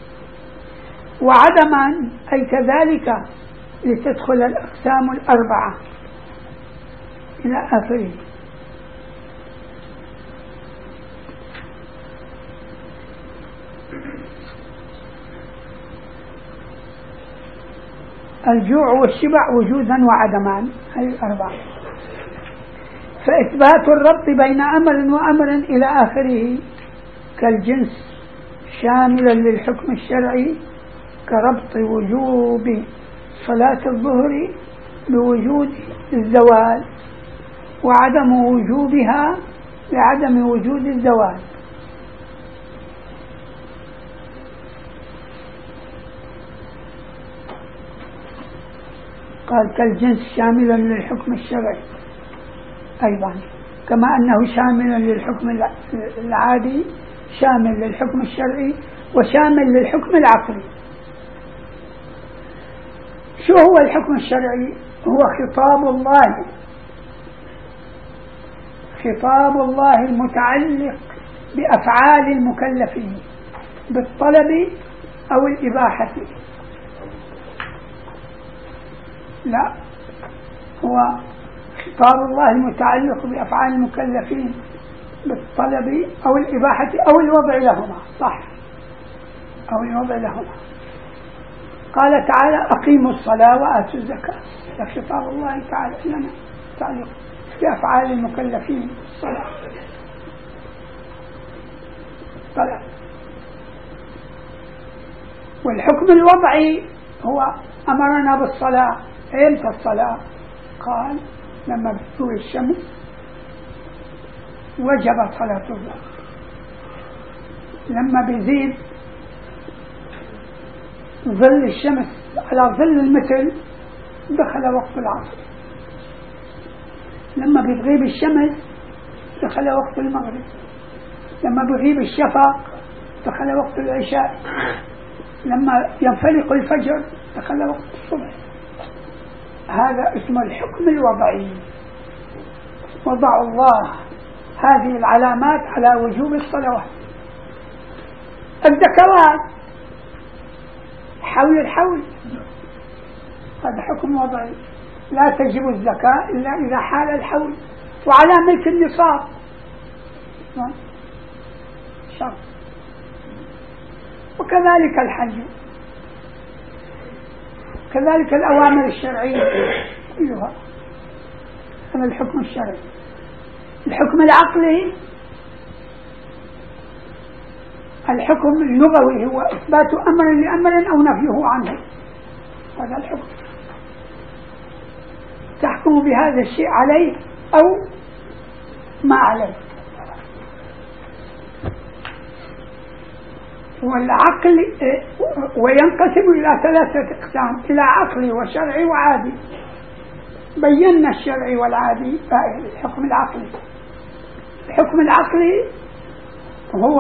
وعدما أي كذلك لتدخل الأقسام الأربعة إلى آخره. الجوع والشبع وجودا وعدما، هذه الأربعة. فإثبات الربط بين أمر وأمر إلى آخره كالجنس شاملا للحكم الشرعي، كربط وجوب صلاة الظهر بوجود الزوال، وعدم وجوبها لعدم وجود الزوال. قال كالجنس شاملا للحكم الشرعي أيضا، كما أنه شامل للحكم العادي، شامل للحكم الشرعي، وشامل للحكم العقلي. شو هو الحكم الشرعي؟ هو خطاب الله، خطاب الله المتعلق بأفعال المكلفين بالطلب أو الإباحة. لا، هو خطاب الله المتعلق بأفعال المكلفين بالطلب أو الإباحة أو الوضع لهما، صح، أو الوضع لهما. قال تعالى: أقيموا الصلاة وآتوا الزكاة. خطاب الله تعالى لنا متعلق بأفعال المكلفين بالصلاة طلب. والحكم الوضعي هو أمرنا بالصلاة. إمتى الصلاة؟ قال: لما بتطلع الشمس وجبت صلاة الظهر، لما بيزيد ظل الشمس على ظل المثل دخل وقت العصر، لما بتغيب الشمس دخل وقت المغرب، لما بيغيب الشفق دخل وقت العشاء، لما ينفلق الفجر دخل وقت الصبح. هذا اسمه الحكم الوضعي. وضع الله هذه العلامات على وجوب الصلوات. الزكوات حول الحول، هذا حكم وضعي، لا تجب الزكاة إلا إذا حال الحول وعلى ملك النصاب شرط. وكذلك الحج، كذلك الأوامر الشرعية كلها، هذا الحكم الشرعي. الحكم العقلي، الحكم اللغوي هو إثبات أمر لأمر أو نفيه عنه، هذا الحكم. تحكم بهذا الشيء عليه أو ما عليه. والعقل وينقسم إلى ثلاثة أقسام: إلى عقلي وشرعي وعادي. بينا الشرعي والعادي. الحكم العقلي، الحكم العقلي هو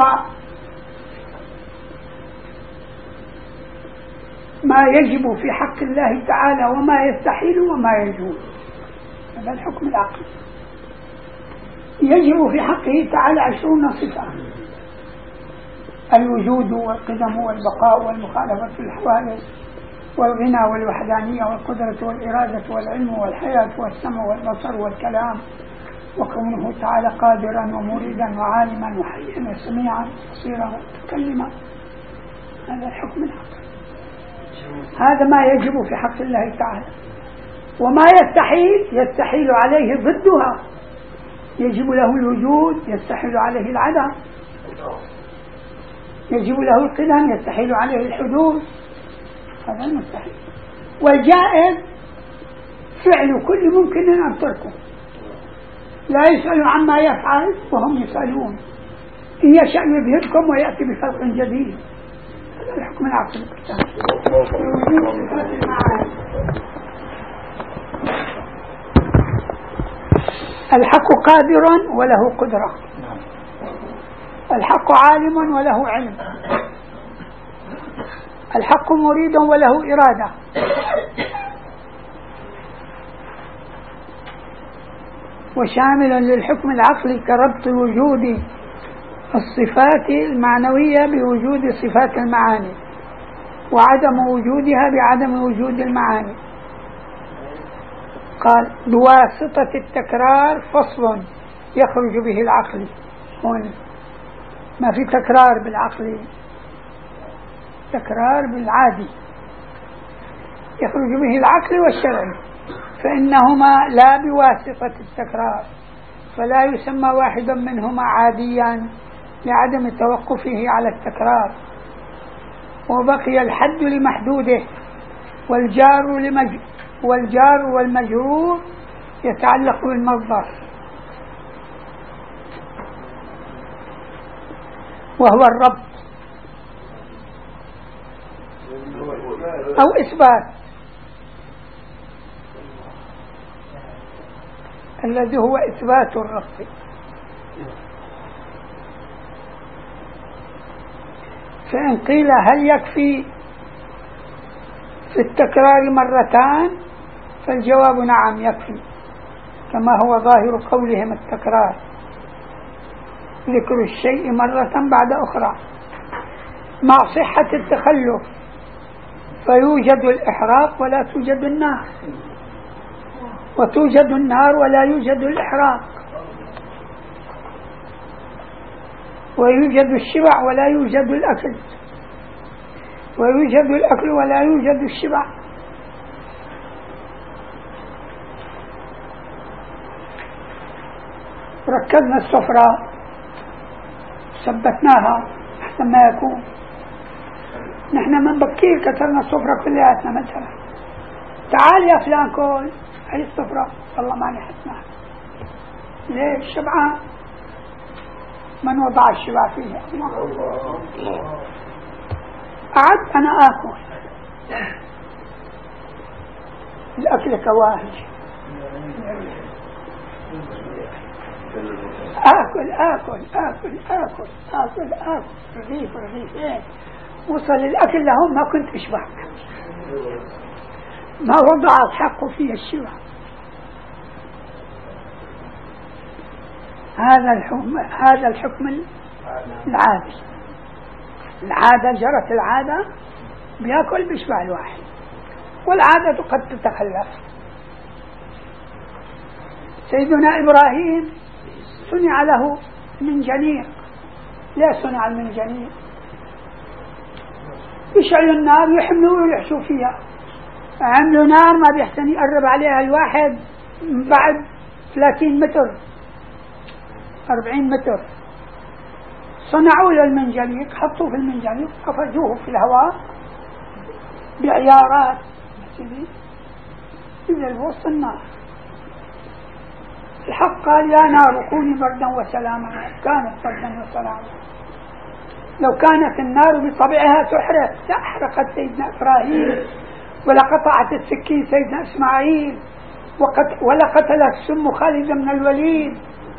ما يجب في حق الله تعالى وما يستحيل وما يجوز، هذا الحكم العقلي. يجب في حقه تعالى 20 صفة: الوجود والقدم والبقاء والمخالفة الحوادث والغنى والوحدانية والقدرة والإرادة والعلم والحياة والسمع والبصر والكلام، وكونه تعالى قادرا ومريدا وعالما وحيا وسميعا بصيرا ومتكلما. هذا الحكم العقلي، هذا ما يجب في حق الله تعالى. وما يستحيل عليه ضدها، يجب له الوجود يستحيل عليه العدم، يجب له القدم يستحيل عليه الحدوث، هذا المستحيل. والجائز فعل كل ممكن أن تركه، لا يسأل عما يفعل وهم يسألون، إن يشاء يذهبكم ويأتي بخلق جديد. هذا الحكم العقلي. الحق قادر وله قدرة، الحق عالم وله علم، الحق مريد وله إرادة، وشامل للحكم العقلي كربط وجود الصفات المعنوية بوجود صفات المعاني، وعدم وجودها بعدم وجود المعاني. قال بواسطة التكرار فصل يخرج به العقل. هون ما في تكرار بالعقل، تكرار بالعادي يخرج به العقل والشرعي، فإنهما لا بواسطة التكرار، فلا يسمى واحد منهما عاديا لعدم توقفه على التكرار، وبقي الحد لمحدوده، والجار والمجرور يتعلق بالمصدر، وهو الربط أو إثبات، الذي هو إثبات الربط. فإن قيل هل يكفي في التكرار مرتان؟ فالجواب نعم يكفي، كما هو ظاهر قولهم التكرار ذكر الشيء مرة بعد أخرى مع صحة التخلف، فيوجد الإحراق ولا توجد النار، وتوجد النار ولا يوجد الإحراق، ويوجد الشبع ولا يوجد الأكل، ويوجد الأكل ولا يوجد الشبع. ركزنا السفرة ثبتناها أحسن ما يكون. نحن من بكير كسرنا السفرة كلياتنا، مثلا تعال يا فلان كل هاي السفرة، والله ما نحسناها. ليش؟ شبعان. من وضع الشبع فيها؟ قعدت أنا آكل، الأكل كواهج، آكل رغيفين، وصل الأكل لهم ما كنت أشبع، ما وضع الحق فيه الشبع. هذا الحكم العادي. العادة جرت العادة بيأكل بيشبع الواحد، والعادة قد تتخلف. سيدنا إبراهيم صنع له منجنيق. لا صنع المنجنيق؟ يشعلوا النار يحملوا ويحشوا فيها، عملوا نار ما بيحسن يقرب عليها الواحد بعد 30 متر 40 متر. صنعوا له المنجنيق، حطوه في المنجنيق، قفزوه في الهواء بعيارات إلى وسط النار. الحق قال يا نار كوني بردا وسلاما، كانت بردا وسلاما. لو كانت النار بطبعها تحرق لأحرقت سيدنا إبراهيم، ولقطعت السكين سيدنا إسماعيل، ولقتل السم خالد بن الوليد،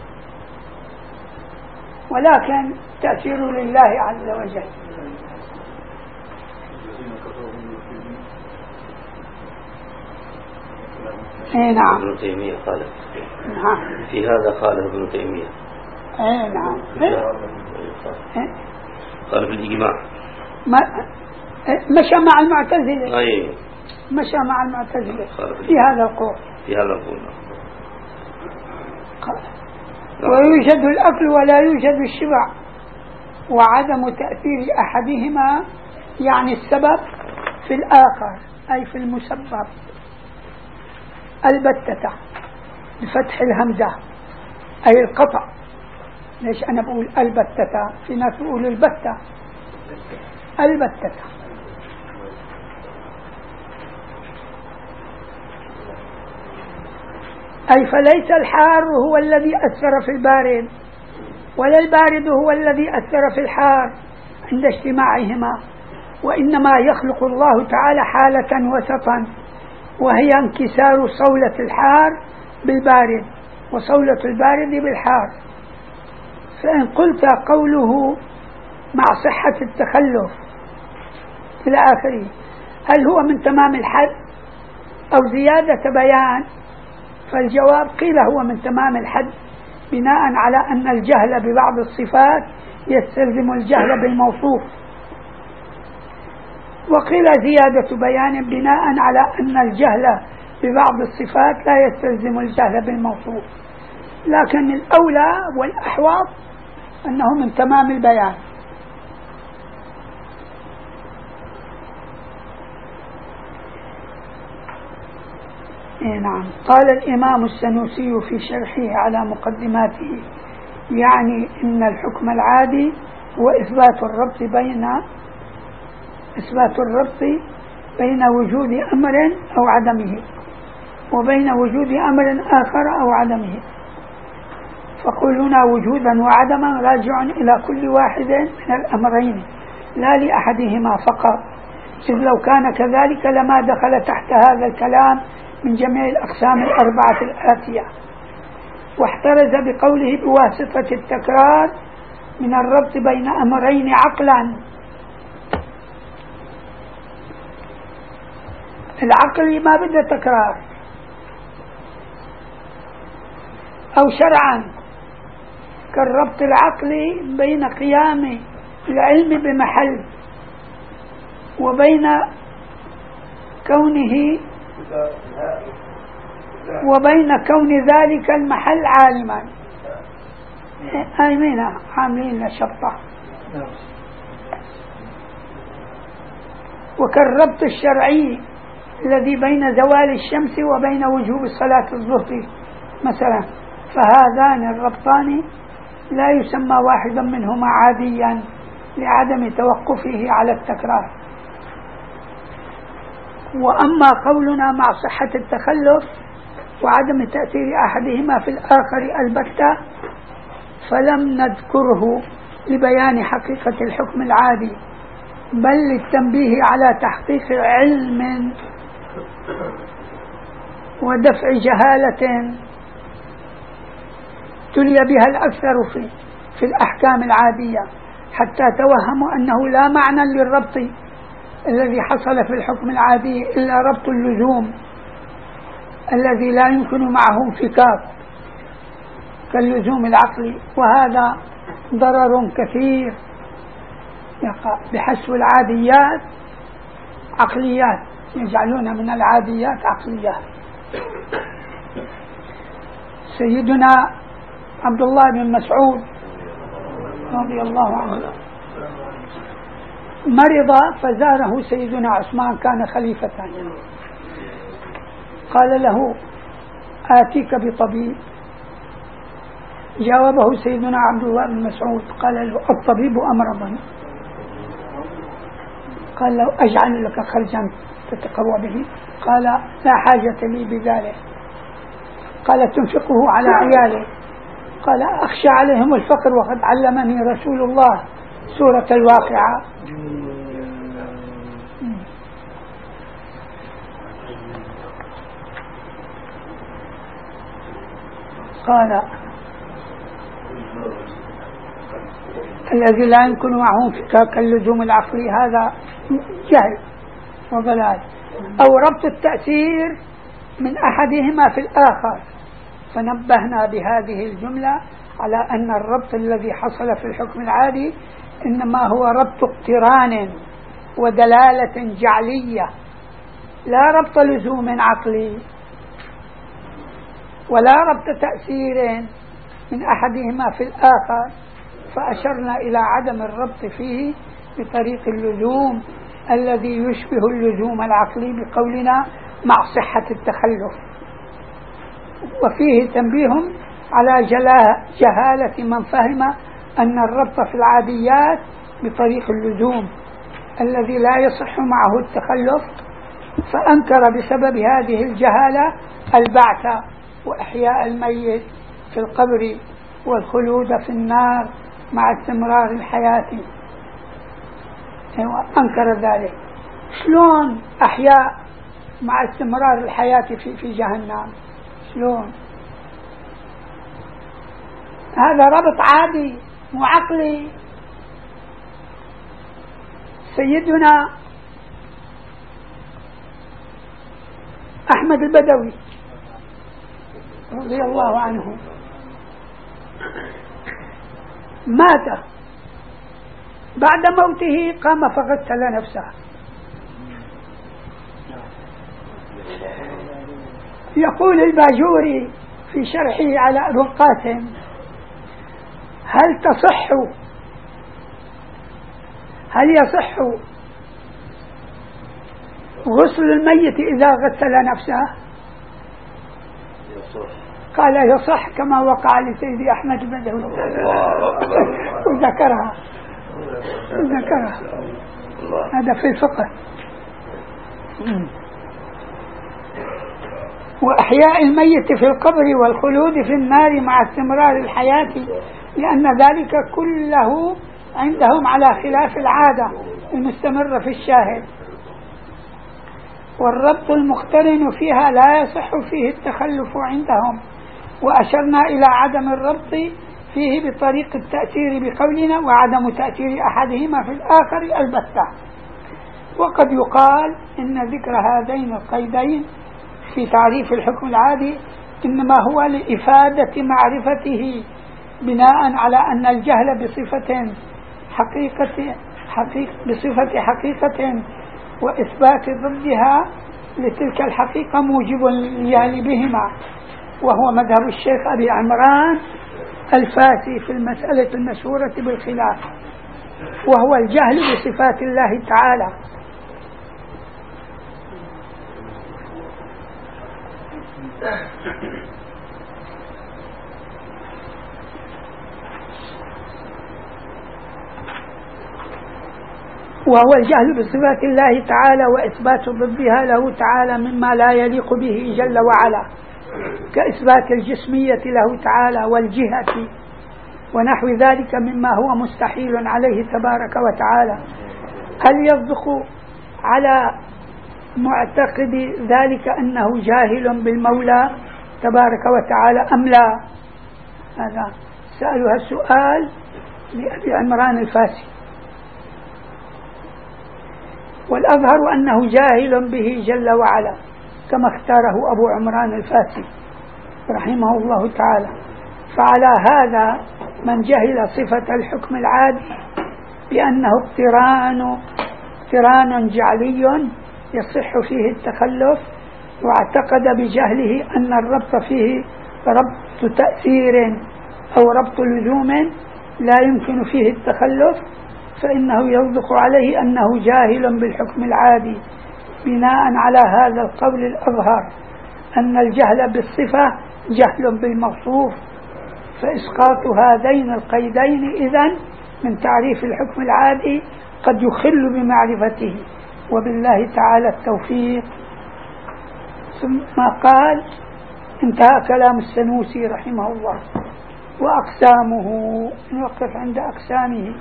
ولكن تأثير لله عز وجل. اي نعم. ابن تيمية قال نعم. في هذا قاله ابن تيمية. اي نعم. قال في الإجماع مشى مع المعتزلة. أي مشى مع المعتزلة في هذا القول. في هذا القول. ويوجد الأكل ولا يوجد الشبع، وعدم تأثير أحدهما يعني السبب في الآخر، أي في المسبب. البتة بفتح الهمزة أي القطع. ليش أنا بقول البتة؟ في ناس بيقولوا البتة. البتة أي فليس الحار هو الذي أثر في البارد، ولا البارد هو الذي أثر في الحار عند اجتماعهما، وإنما يخلق الله تعالى حالة وسطا، وهي انكسار صولة الحار بالبارد وصولة البارد بالحار. فإن قلت قوله مع صحة التخلف إلى آخره هل هو من تمام الحد أو زيادة بيان؟ فالجواب قيل هو من تمام الحد بناء على أن الجهل ببعض الصفات يستلزم الجهل بالموصوف، وقيل زيادة بيان بناء على أن الجهل ببعض الصفات لا يستلزم الجهل بالموصوف، لكن الأولى والأحوط أنه من تمام البيان. نعم. قال الإمام السنوسي في شرحه على مقدماته يعني إن الحكم العادي هو إثبات الربط بين وجود أمر أو عدمه وبين وجود أمر آخر أو عدمه، فقولنا وجودا وعدما راجع إلى كل واحد من الأمرين لا لأحدهما فقط، إذ لو كان كذلك لما دخل تحت هذا الكلام من جميع الأقسام الأربعة الآتية. واحترز بقوله بواسطة التكرار من الربط بين أمرين عقلا. العقل ما بده تكرار، أو شرعا كالربط العقلي بين قيام العلم بمحل وبين كون ذلك المحل عالما. آمين عاملين شرطة. وكالربط الشرعي الذي بين زوال الشمس وبين وجوب صلاة الظهر مثلا، فهذان الربطان لا يسمى واحدا منهما عاديا لعدم توقفه على التكرار. وأما قولنا مع صحة التخلف وعدم تأثير أحدهما في الآخر البتة فلم نذكره لبيان حقيقة الحكم العادي، بل للتنبيه على تحقيق علم ودفع جهالة تلي بها الأكثر في الأحكام العادية، حتى توهموا أنه لا معنى للربط الذي حصل في الحكم العادي إلا ربط اللزوم الذي لا يمكن معه انفكاك كاللزوم العقلي، وهذا ضرر كثير بحسب العاديات عقليات، يجعلون من العاديات عقليات. سيدنا عبد الله بن مسعود رضي الله عنه مرض فزاره سيدنا عثمان كان خليفة، قال له آتيك بطبيب. جاوبه سيدنا عبد الله بن مسعود قال له الطبيب أمرضني، قال له أجعل لك خرجا تتقوى به؟ قال لا حاجة لي بذلك. قال تنفقه على عيالي؟ قال أخشى عليهم الفقر وقد علمني رسول الله سورة الواقعة. قال الذي لا يمكن معه انفكاك اللزوم العقلي هذا جهل وضلال، أو ربط التأثير من أحدهما في الآخر. فنبهنا بهذه الجملة على أن الربط الذي حصل في الحكم العادي إنما هو ربط اقتران ودلالة جعلية، لا ربط لزوم عقلي ولا ربط تأثير من أحدهما في الآخر. فأشرنا إلى عدم الربط فيه بطريق اللزوم الذي يشبه اللزوم العقلي بقولنا مع صحة التخلف. وفيه تنبيه على جهالة من فهم أن الربط في العاديات بطريق اللزوم الذي لا يصح معه التخلف، فأنكر بسبب هذه الجهالة البعث وإحياء الميت في القبر والخلود في النار مع استمرار الحياة. أنكر ذلك. شلون أحياء مع استمرار الحياة في جهنم؟ شلون؟ هذا ربط عادي مو عقلي. سيدنا أحمد البدوي رضي الله عنه مات، بعد موته قام فغسل نفسه. يقول الباجوري في شرحه على أبو القاسم: هل يصح غسل الميت إذا غسل نفسه؟ قال يصح كما وقع لسيدي أحمد البدوي وذكرها. هذا في الفقه. وإحياء الميت في القبر والخلود في النار مع استمرار الحياة، لأن ذلك كله عندهم على خلاف العادة المستمرة في الشاهد. والربط المقترن فيها لا يصح فيه التخلف عندهم، وأشرنا إلى عدم الربط فيه بطريق التأثير بقولنا وعدم تأثير أحدهما في الآخر البتة. وقد يقال إن ذكر هذين القيدين في تعريف الحكم العادي إنما هو لإفادة معرفته، بناء على أن الجهل بصفة حقيقة وإثبات ضدها لتلك الحقيقة موجب للجهل بهما، وهو مذهب الشيخ أبي عمران الفاسي في المسألة المشهورة بالخلاف، وهو الجهل بصفات الله تعالى. وهو الجهل بصفات الله تعالى وإثبات ضدها له تعالى مما لا يليق به جل وعلا، كإثبات الجسمية له تعالى والجهة ونحو ذلك مما هو مستحيل عليه تبارك وتعالى. هل يصدق على معتقد ذلك أنه جاهل بالمولى تبارك وتعالى أم لا؟ هذا سألها السؤال لأبي عمران الفاسي، والأظهر أنه جاهل به جل وعلا كما اختاره أبو عمران الفاسي رحمه الله تعالى. فعلى هذا من جهل صفة الحكم العادي بأنه اقتران جعلي يصح فيه التخلف، واعتقد بجهله أن الربط فيه ربط تأثير أو ربط لزوم لا يمكن فيه التخلف، فإنه يصدق عليه أنه جاهل بالحكم العادي. بناء على هذا القول الأظهر أن الجهل بالصفة جهل بالموصوف، فإسقاط هذين القيدين إذن من تعريف الحكم العادي قد يخل بمعرفته، وبالله تعالى التوفيق. ثم قال: انتهى كلام السنوسي رحمه الله. وأقسامه، نوقف عند أقسامه.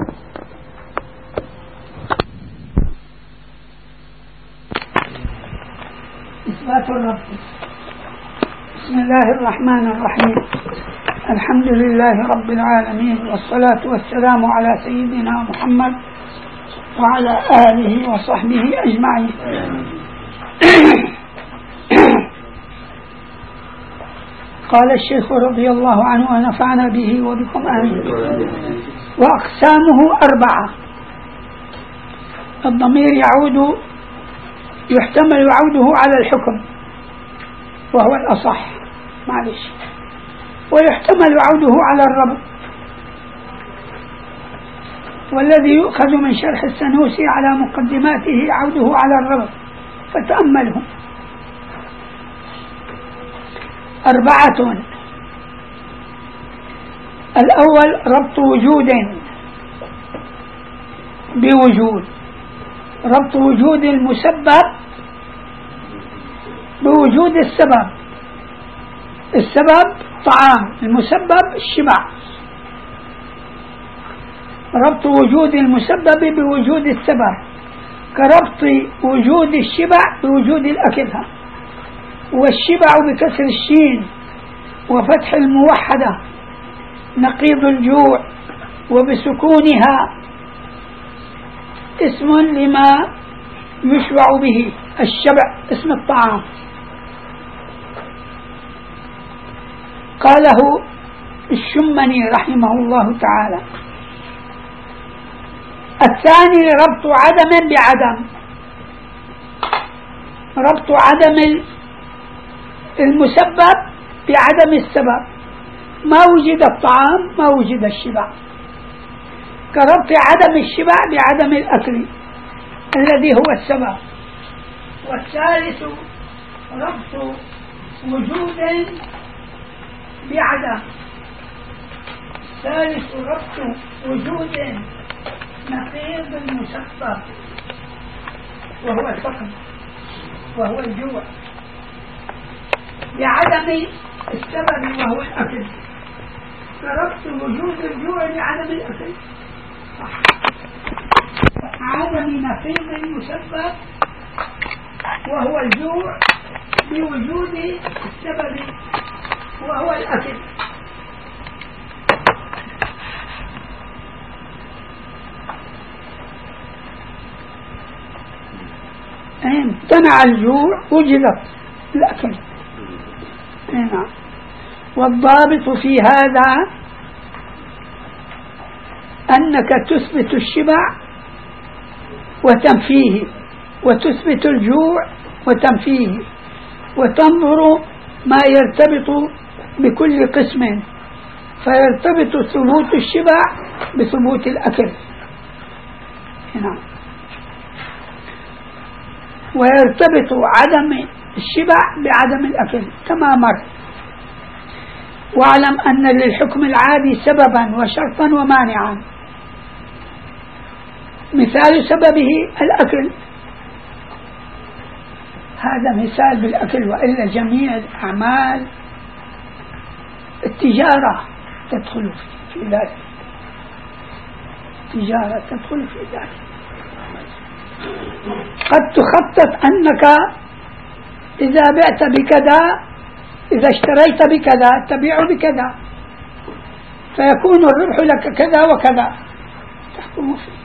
إثبات الرب. بسم الله الرحمن الرحيم. الحمد لله رب العالمين، والصلاة والسلام على سيدنا محمد وعلى آله وصحبه أجمعين. قال الشيخ رضي الله عنه ونفعنا به وبكم آمين. وأقسامه 4. الضمير يحتمل عوده على الحكم وهو الأصح، ويحتمل عوده على الربط، والذي يؤخذ من شرح السنوسي على مقدماته عوده على الربط، فتأمله. 4. الأول ربط وجود بوجود، ربط وجود المسبب بوجود السبب، السبب طعام، المسبب الشبع. ربط وجود المسبب بوجود السبب كربط وجود الشبع بوجود الأكل. والشبع بكسر الشين وفتح الموحدة نقيض الجوع، وبسكونها اسم لما يشبع به. الشبع اسم الطعام. قاله الشمني رحمه الله تعالى. الثاني ربط عدم بعدم، ربط عدم المسبب بعدم السبب. ما وجد الطعام ما وجد الشبع، كربط عدم الشبع بعدم الأكل الذي هو السبب. والثالث ربط وجود بعدم، الثالث ربط وجود نقيض المسبب وهو الفقر وهو الجوع بعدم السبب وهو الأكل، فربط وجود الجوع بعدم الأكل. عدم نقيض المسبب وهو الجوع بوجود السبب وهو الأكل. امتنع الجوع وجدت الأكل. نعم. والضابط في هذا أنك تثبت الشبع وتنفيه، وتثبت الجوع وتنفيه، وتنظر ما يرتبط بكل قسم، فيرتبط ثبوت الشبع بثبوت الأكل. نعم. ويرتبط عدم الشبع بعدم الأكل كما مر. واعلم أن للحكم العادي سببا وشرطا ومانعا. مثال سببه الأكل، هذا مثال بالأكل، وإلا جميع الأعمال التجارة تدخل في ذلك، التجارة تدخل في ذلك. قد تخطط أنك إذا بعت بكذا، إذا اشتريت بكذا تبيع بكذا، فيكون الربح لك كذا وكذا، تحكم فيه.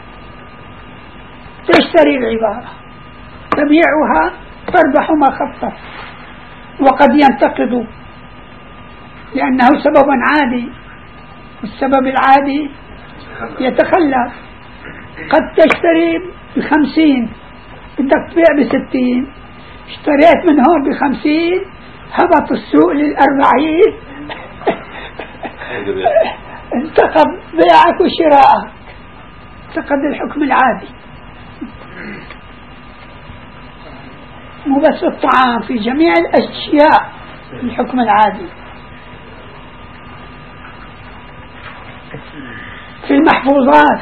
تشتري العبارة تبيعها تربح ما خطط، وقد ينتقد لأنه سبب عادي، والسبب العادي يتخلف. قد تشتري ب50 بدك تبيع ب60، اشتريت من هون ب50 هبط السوق لل40 انتقد بيعك وشراءك، انتقد الحكم العادي. مو بس الطعام، في جميع الأشياء الحكم العادي. في المحفوظات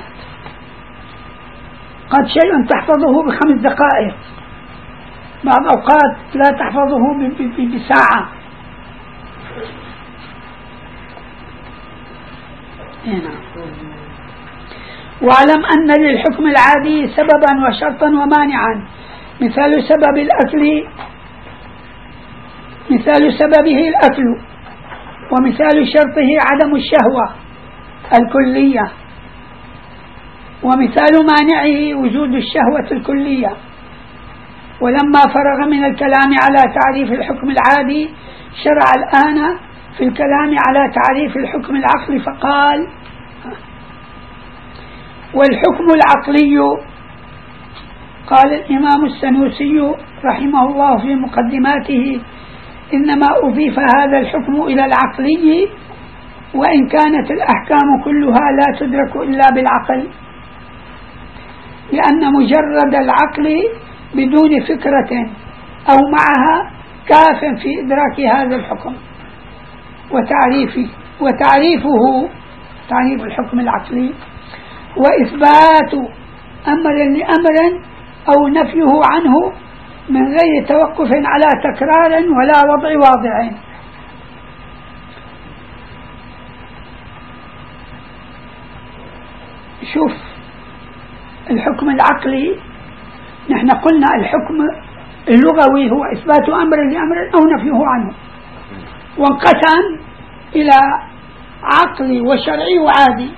قد شيء تحفظه ب5 دقائق، بعض أوقات لا تحفظه بساعة. هنا. واعلم أن للحكم العادي سببا وشرطا ومانعا. مثال سبب الأكل، مثال سببه الأكل، ومثال شرطه عدم الشهوة الكلية، ومثال مانعه وجود الشهوة الكلية. ولما فرغ من الكلام على تعريف الحكم العادي شرع الآن في الكلام على تعريف الحكم العقلي، فقال: والحكم العقلي، قال الإمام السنوسي رحمه الله في مقدماته: إنما أضيف هذا الحكم إلى العقلي، وإن كانت الأحكام كلها لا تدرك إلا بالعقل، لأن مجرد العقل بدون فكرة أو معها كاف في إدراك هذا الحكم وتعريفه تعريف الحكم العقلي، وإثبات أمر لأمر أو نفيه عنه من غير توقف على تكرار ولا وضع واضع. شوف الحكم العقلي، نحن قلنا الحكم اللغوي هو إثبات أمر لأمر أو نفيه عنه، وانقسم إلى عقلي وشرعي وعادي.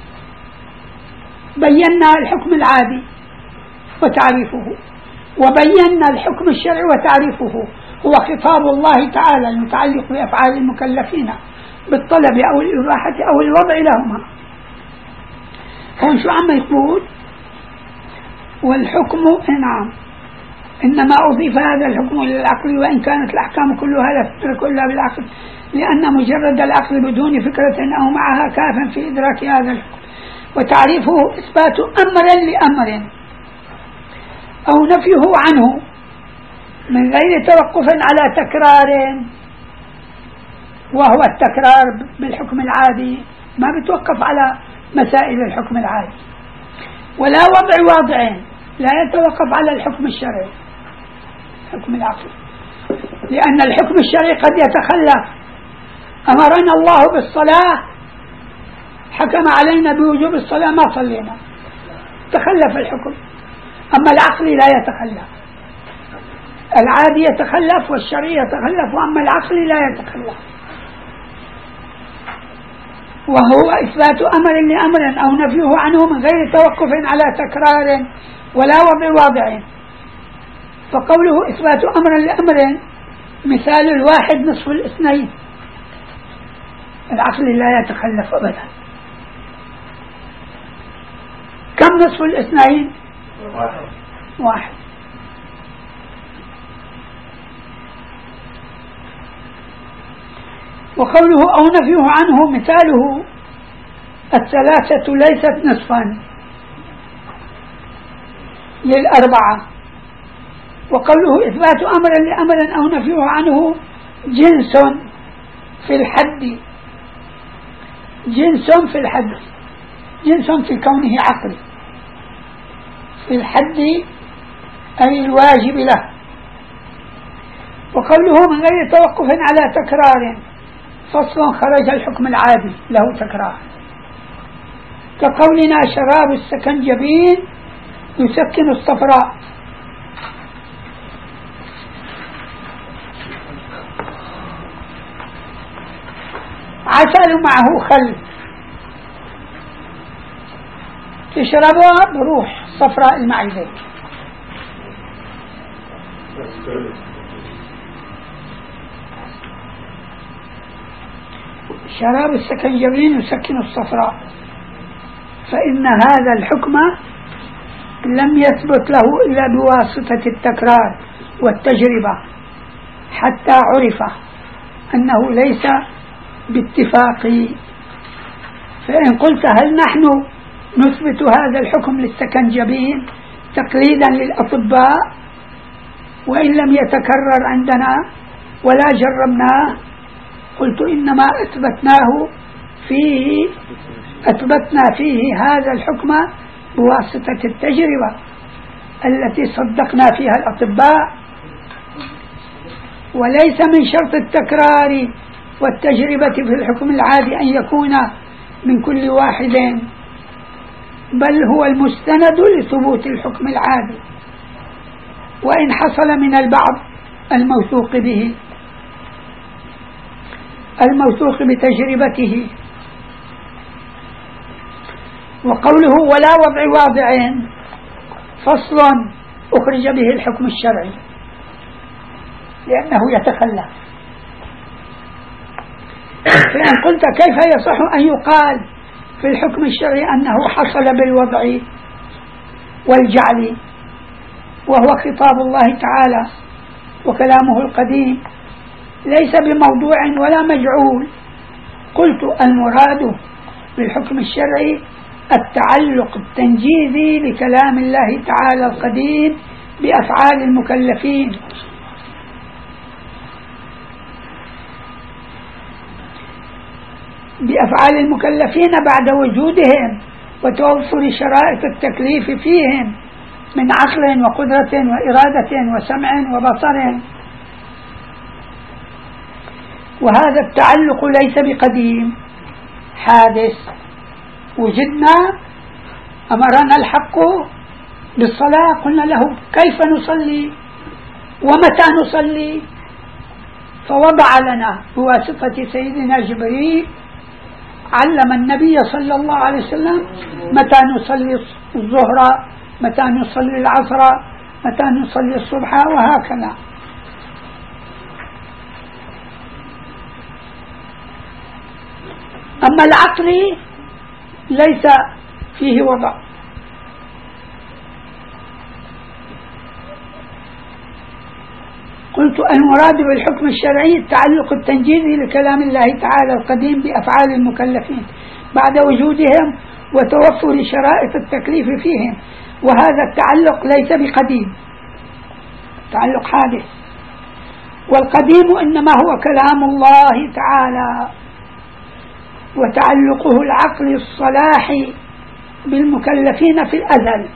بينا الحكم العادي وتعريفه، وبينا الحكم الشرعي وتعريفه هو خطاب الله تعالى المتعلق بأفعال المكلفين بالطلب أو الإباحة أو الوضع لهما. هون شو عم يقول؟ والحكم نعم إنما أضيف هذا الحكم للعقل، وإن كانت الأحكام كلها لا تدرك إلا بالعقل، لأن مجرد العقل بدون فكرة أو معها كاف في إدراك هذا الحكم. وتعريفه إثبات أمر لأمر أو نفيه عنه من غير توقف على تكرار، وهو التكرار بالحكم العادي ما بيتوقف على مسائل الحكم العادي، ولا وضع واضعين لا يتوقف على الحكم الشرعي الحكم العقلي، لأن الحكم الشرعي قد يتخلف. أمرنا الله بالصلاة، حكم علينا بوجوب الصلاة ما صلينا، تخلف الحكم. أما العقلي لا يتخلف، العادي يتخلف والشرعي يتخلف، وأما العقلي لا يتخلف، وهو إثبات أمر لأمر أو نفيه عنه من غير توقف على تكرار ولا وضع واضع. فقوله إثبات أمر لأمر مثال الواحد نصف الاثنين، العقل لا يتخلف أبدا. كم نصف الاثنين؟ واحد. وقوله أو نفيه عنه مثاله الثلاثة ليست نصفا للأربعة. وقوله إثبات أمر لأمر أو نفيه عنه جنس في الحد، جنس في الحد، جنس في كونه عقل، في الحد أي الواجب له. وقوله من غير توقف على تكرار فصل خرج الحكم العادي له تكرار، كقولنا شراب السكنجبين يسكن الصفراء. عسل معه خل تشربها بروح صفراء المعدة. شراب السكنجبين يسكن الصفراء، فإن هذا الحكم لم يثبت له إلا بواسطة التكرار والتجربة حتى عرف أنه ليس باتفاق. فإن قلت هل نحن نثبت هذا الحكم للسكنجبين تقليدا للأطباء وإن لم يتكرر عندنا ولا جربناه؟ قلت إنما أثبتنا فيه هذا الحكم بواسطة التجربة التي صدقنا فيها الأطباء، وليس من شرط التكرار والتجربة في الحكم العادي أن يكون من كل واحد، بل هو المستند لثبوت الحكم العادي، وإن حصل من البعض الموثوق به الموثوق بتجربته. وقوله ولا وضع واضعين فصل أخرج به الحكم الشرعي لأنه يتخلف. فإن قلت كيف يصح أن يقال في الحكم الشرعي أنه حصل بالوضع والجعل وهو خطاب الله تعالى وكلامه القديم ليس بموضوع ولا مجعول؟ قلت المراد بالحكم الشرعي التعلق التنجيزي لكلام الله تعالى القديم بأفعال المكلفين، بأفعال المكلفين بعد وجودهم وتوفر شرائط التكليف فيهم من عقل وقدرة وإرادة وسمع وبصر. وهذا التعلق ليس بقديم حادث، وجدنا أمرنا الحق بالصلاة، قلنا له كيف نصلي ومتى نصلي، فوضع لنا بواسطة سيدنا جبريل، علم النبي صلى الله عليه وسلم متى نصلي الظهر، متى نصلي العصر، متى نصلي الصبح، وهكذا. أما العقل ليس فيه وضع. قلت المراد بالحكم الشرعي التعلق التنجيزي لكلام الله تعالى القديم بأفعال المكلفين بعد وجودهم وتوفر شرائط التكليف فيهم، وهذا التعلق ليس بقديم، تعلق حادث، والقديم إنما هو كلام الله تعالى، وتعلقه العقل الصلاحي بالمكلفين في الأزل.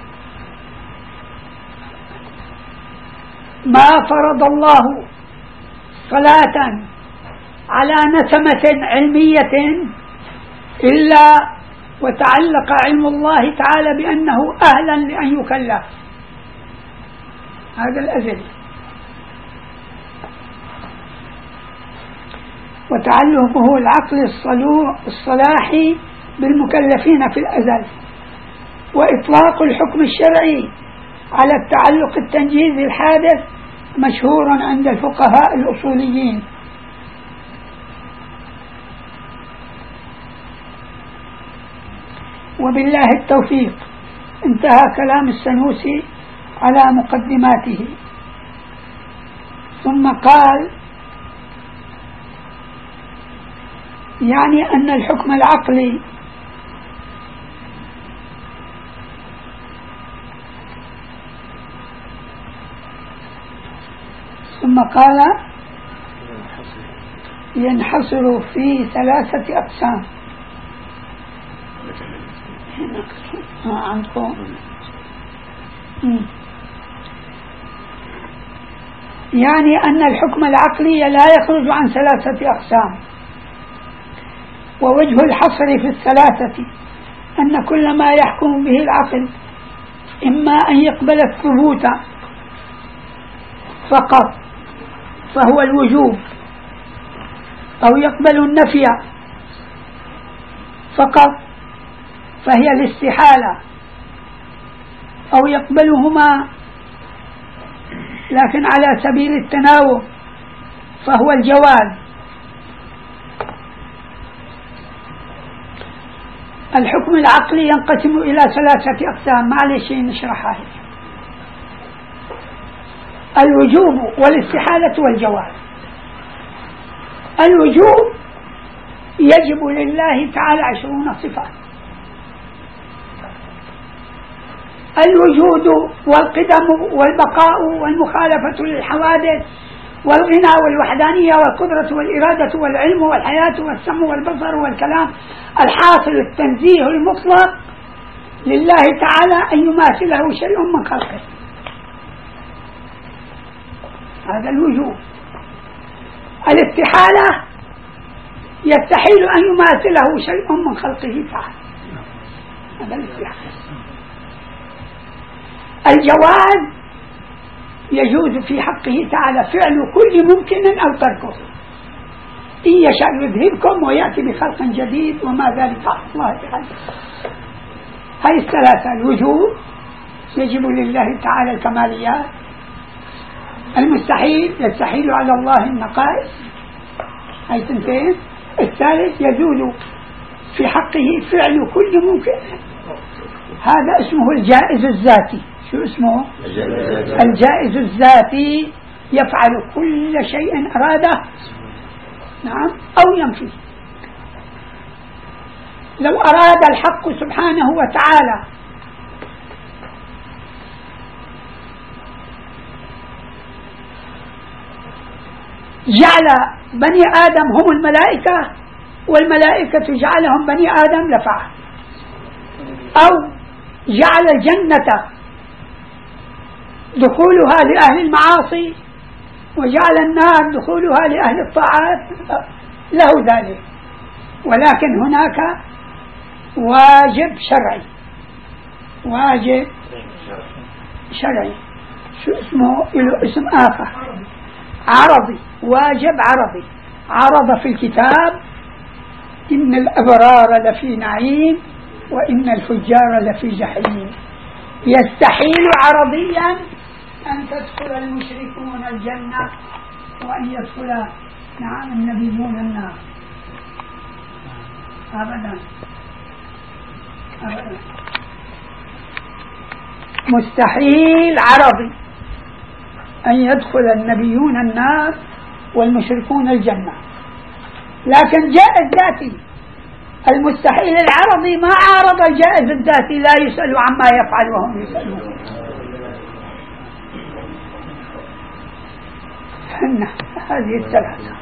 ما فرض الله صلاة على نسمة علمية إلا وتعلق علم الله تعالى بأنه أهلا لأن يكلف، هذا الأزل. وتعلقه العقل الصلاحي بالمكلفين في الأزل. وإطلاق الحكم الشرعي على التعلق التنجيزي الحادث مشهور عند الفقهاء الأصوليين. وبالله التوفيق. انتهى كلام السنوسي على مقدماته، ثم قال: يعني أن الحكم العقلي ثم قال ينحصر في 3 أقسام. عندكم يعني أن الحكم العقلي لا يخرج عن 3 أقسام. ووجه الحصر في 3 أن كل ما يحكم به العقل إما أن يقبل الثبوت فقط فهو الوجوب، أو يقبل النفي فقط فهي الاستحالة، أو يقبلهما لكن على سبيل التناوب فهو الجواز. الحكم العقلي ينقسم إلى 3 أقسام، معلش نشرحها هي: الوجوب والاستحالة والجواز. الوجوب يجب لله تعالى 20 صفة: الوجود والقدم والبقاء والمخالفة للحوادث والغنى والوحدانية والقدرة والإرادة والعلم والحياة والسمع والبصر والكلام، الحاصل التنزيه المطلق لله تعالى أن يماثله شيء من خلقه، هذا الوجوب. الاستحالة يستحيل أن يماثله شيء من خلقه تعالى، هذا الاستحالة. الجواز يجوز في حقه تعالى فعل كل ممكن أو تركه، إن يشاء يذهبكم ويأتي بخلق جديد وما ذلك على الله تعالى. هاي 3: الوجوب يجب لله تعالى الكماليات، المستحيل يستحيل على الله النقائص، هاي 2. الثالث يجوز في حقه فعل كل ممكن، هذا اسمه الجائز الذاتي. شو اسمه؟ الجائز الذاتي، يفعل كل شيء أراده، نعم، أو ينفي. لو أراد الحق سبحانه وتعالى جعل بني آدم هم الملائكة والملائكة جعلهم بني آدم لفعل، أو جعل الجنة دخولها لأهل المعاصي وجعل النار دخولها لأهل الطاعات، له ذلك. ولكن هناك واجب شرعي واجب شرعي. شو اسمه؟ له اسم آخر، عرضي. واجب عرضي. عرض في الكتاب: إن الأبرار لفي نعيم وإن الفجار لفي جحيم. يستحيل عرضيا أن تدخل المشركون الجنة وأن يدخل النبيون النار، أبدا أبدا. مستحيل عرضي أن يدخل النبيون النار والمشركون الجنة. لكن جائز ذاتي. المستحيل العرضي ما عارض الجائز الذاتي، لا يسأل عما يفعل وهم يسألون. فهمنا هذه الثلاثة.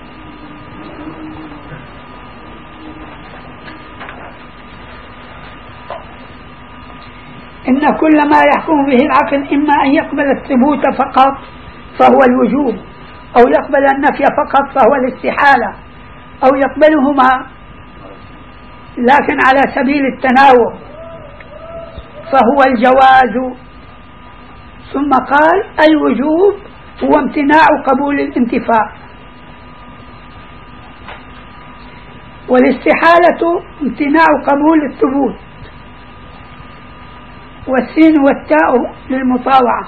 إن كل ما يحكم به العقل إما أن يقبل الثبوت فقط فهو الوجوب، أو يقبل النفي فقط فهو الاستحالة، أو يقبلهما لكن على سبيل التناوب فهو الجواز. ثم قال: الوجوب هو امتناع قبول الانتفاع، والاستحالة امتناع قبول الثبوت، والسين والتاء للمطاوعة.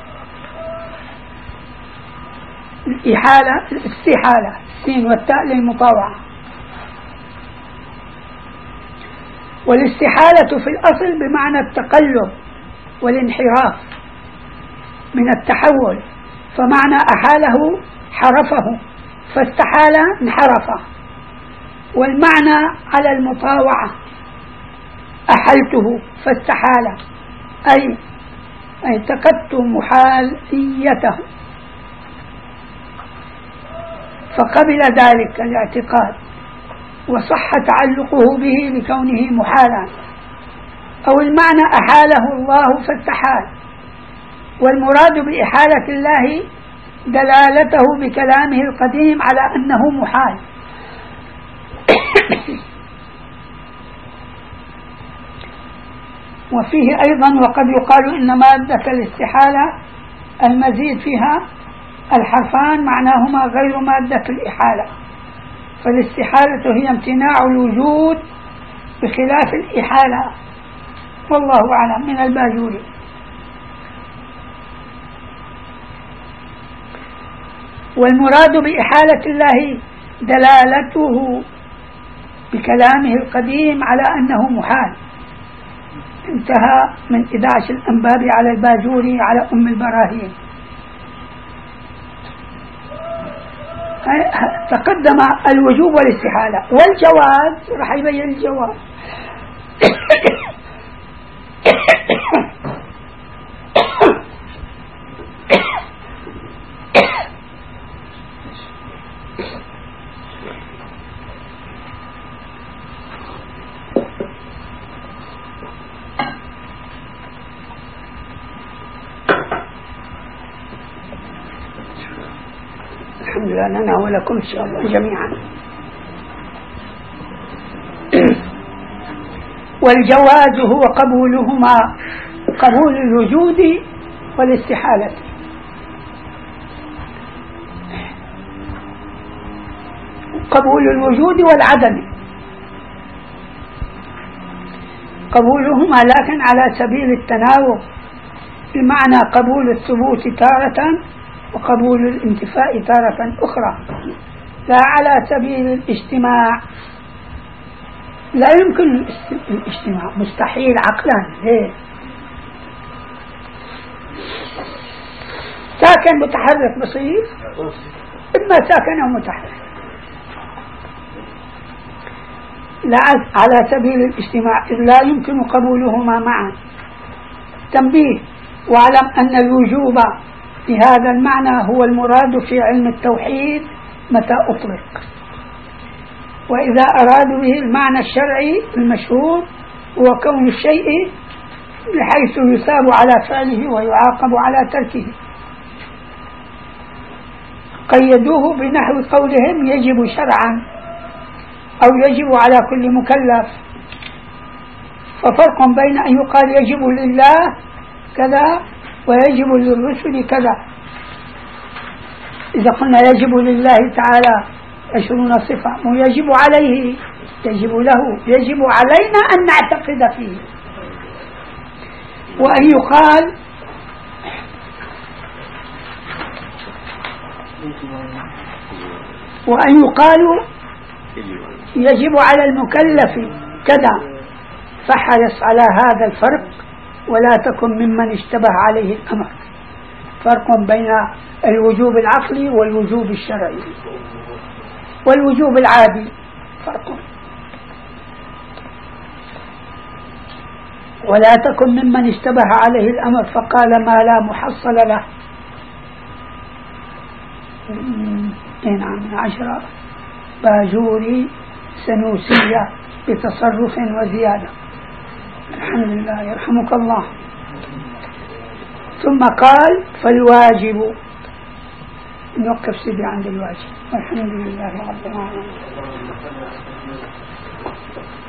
الاستحالة السين والتاء للمطاوعة. والاستحالة في الأصل بمعنى التقلب والانحراف من التحول، فمعنى أحاله حرفه، فاستحال انحرف. والمعنى على المطاوعة: أحلته فاستحال، أي اعتقدت محاليته فقبل ذلك الاعتقاد وصح تعلقه به لكونه محالا. أو المعنى أحاله الله فاستحال. والمراد بإحالة الله دلالته بكلامه القديم على أنه محال. وفيه أيضا: وقد يقال إن مادة الاستحالة المزيد فيها الحرفان معناهما غير مادة الإحالة، فالاستحالة هي امتناع الوجود بخلاف الإحالة، والله أعلم. من الباجوري. والمراد بإحالة الله دلالته بكلامه القديم على أنه محال. انتهى من 11 الأنبابي على الباجوري على أم البراهين. تقدم الوجوب والاستحالة، والجواز راح يبين الجواز. الحمد لله لنا ولكم إن شاء الله جميعا. والجواز هو قبولهما، قبول الوجود والاستحالة. قبول الوجود والعدم، قبولهما لكن على سبيل التناوب، بمعنى قبول الثبوت تارة وقبول الانتفاء تارة أخرى، لا على سبيل الاجتماع. لا يمكن الاجتماع، مستحيل عقلا. ليه؟ ساكن متحرك بصير، إما ساكن أو متحرك، لا على سبيل الاجتماع، إذ لا يمكن قبولهما معا. تنبيه: واعلم أن الوجوب بهذا المعنى هو المراد في علم التوحيد متى أطلق، وإذا أرادوا به المعنى الشرعي المشهور هو كون الشيء بحيث يثاب على فعله ويعاقب على تركه، قيدوه بنحو قولهم يجب شرعا أو يجب على كل مكلف. ففرق بين أن يقال يجب لله كذا ويجب للرسل كذا. إذا قلنا يجب لله تعالى 20 صفة ويجب عليه، يجب له، يجب علينا أن نعتقد فيه. وأن يقال يجب على المكلف كذا، فحرص على هذا الفرق ولا تكن ممن اشتبه عليه الأمر. فرق بين الوجوب العقلي والوجوب الشرعي والوجوب العادي، فرق. ولا تكن ممن اشتبه عليه الأمر فقال ما لا محصل له. نعم 10 باجوري سنوسية بتصرف وزيادة. الحمد لله يرحمك الله. ثم قال فالواجب، نوقف سيدي عند الواجب. والحمد لله رب العالمين.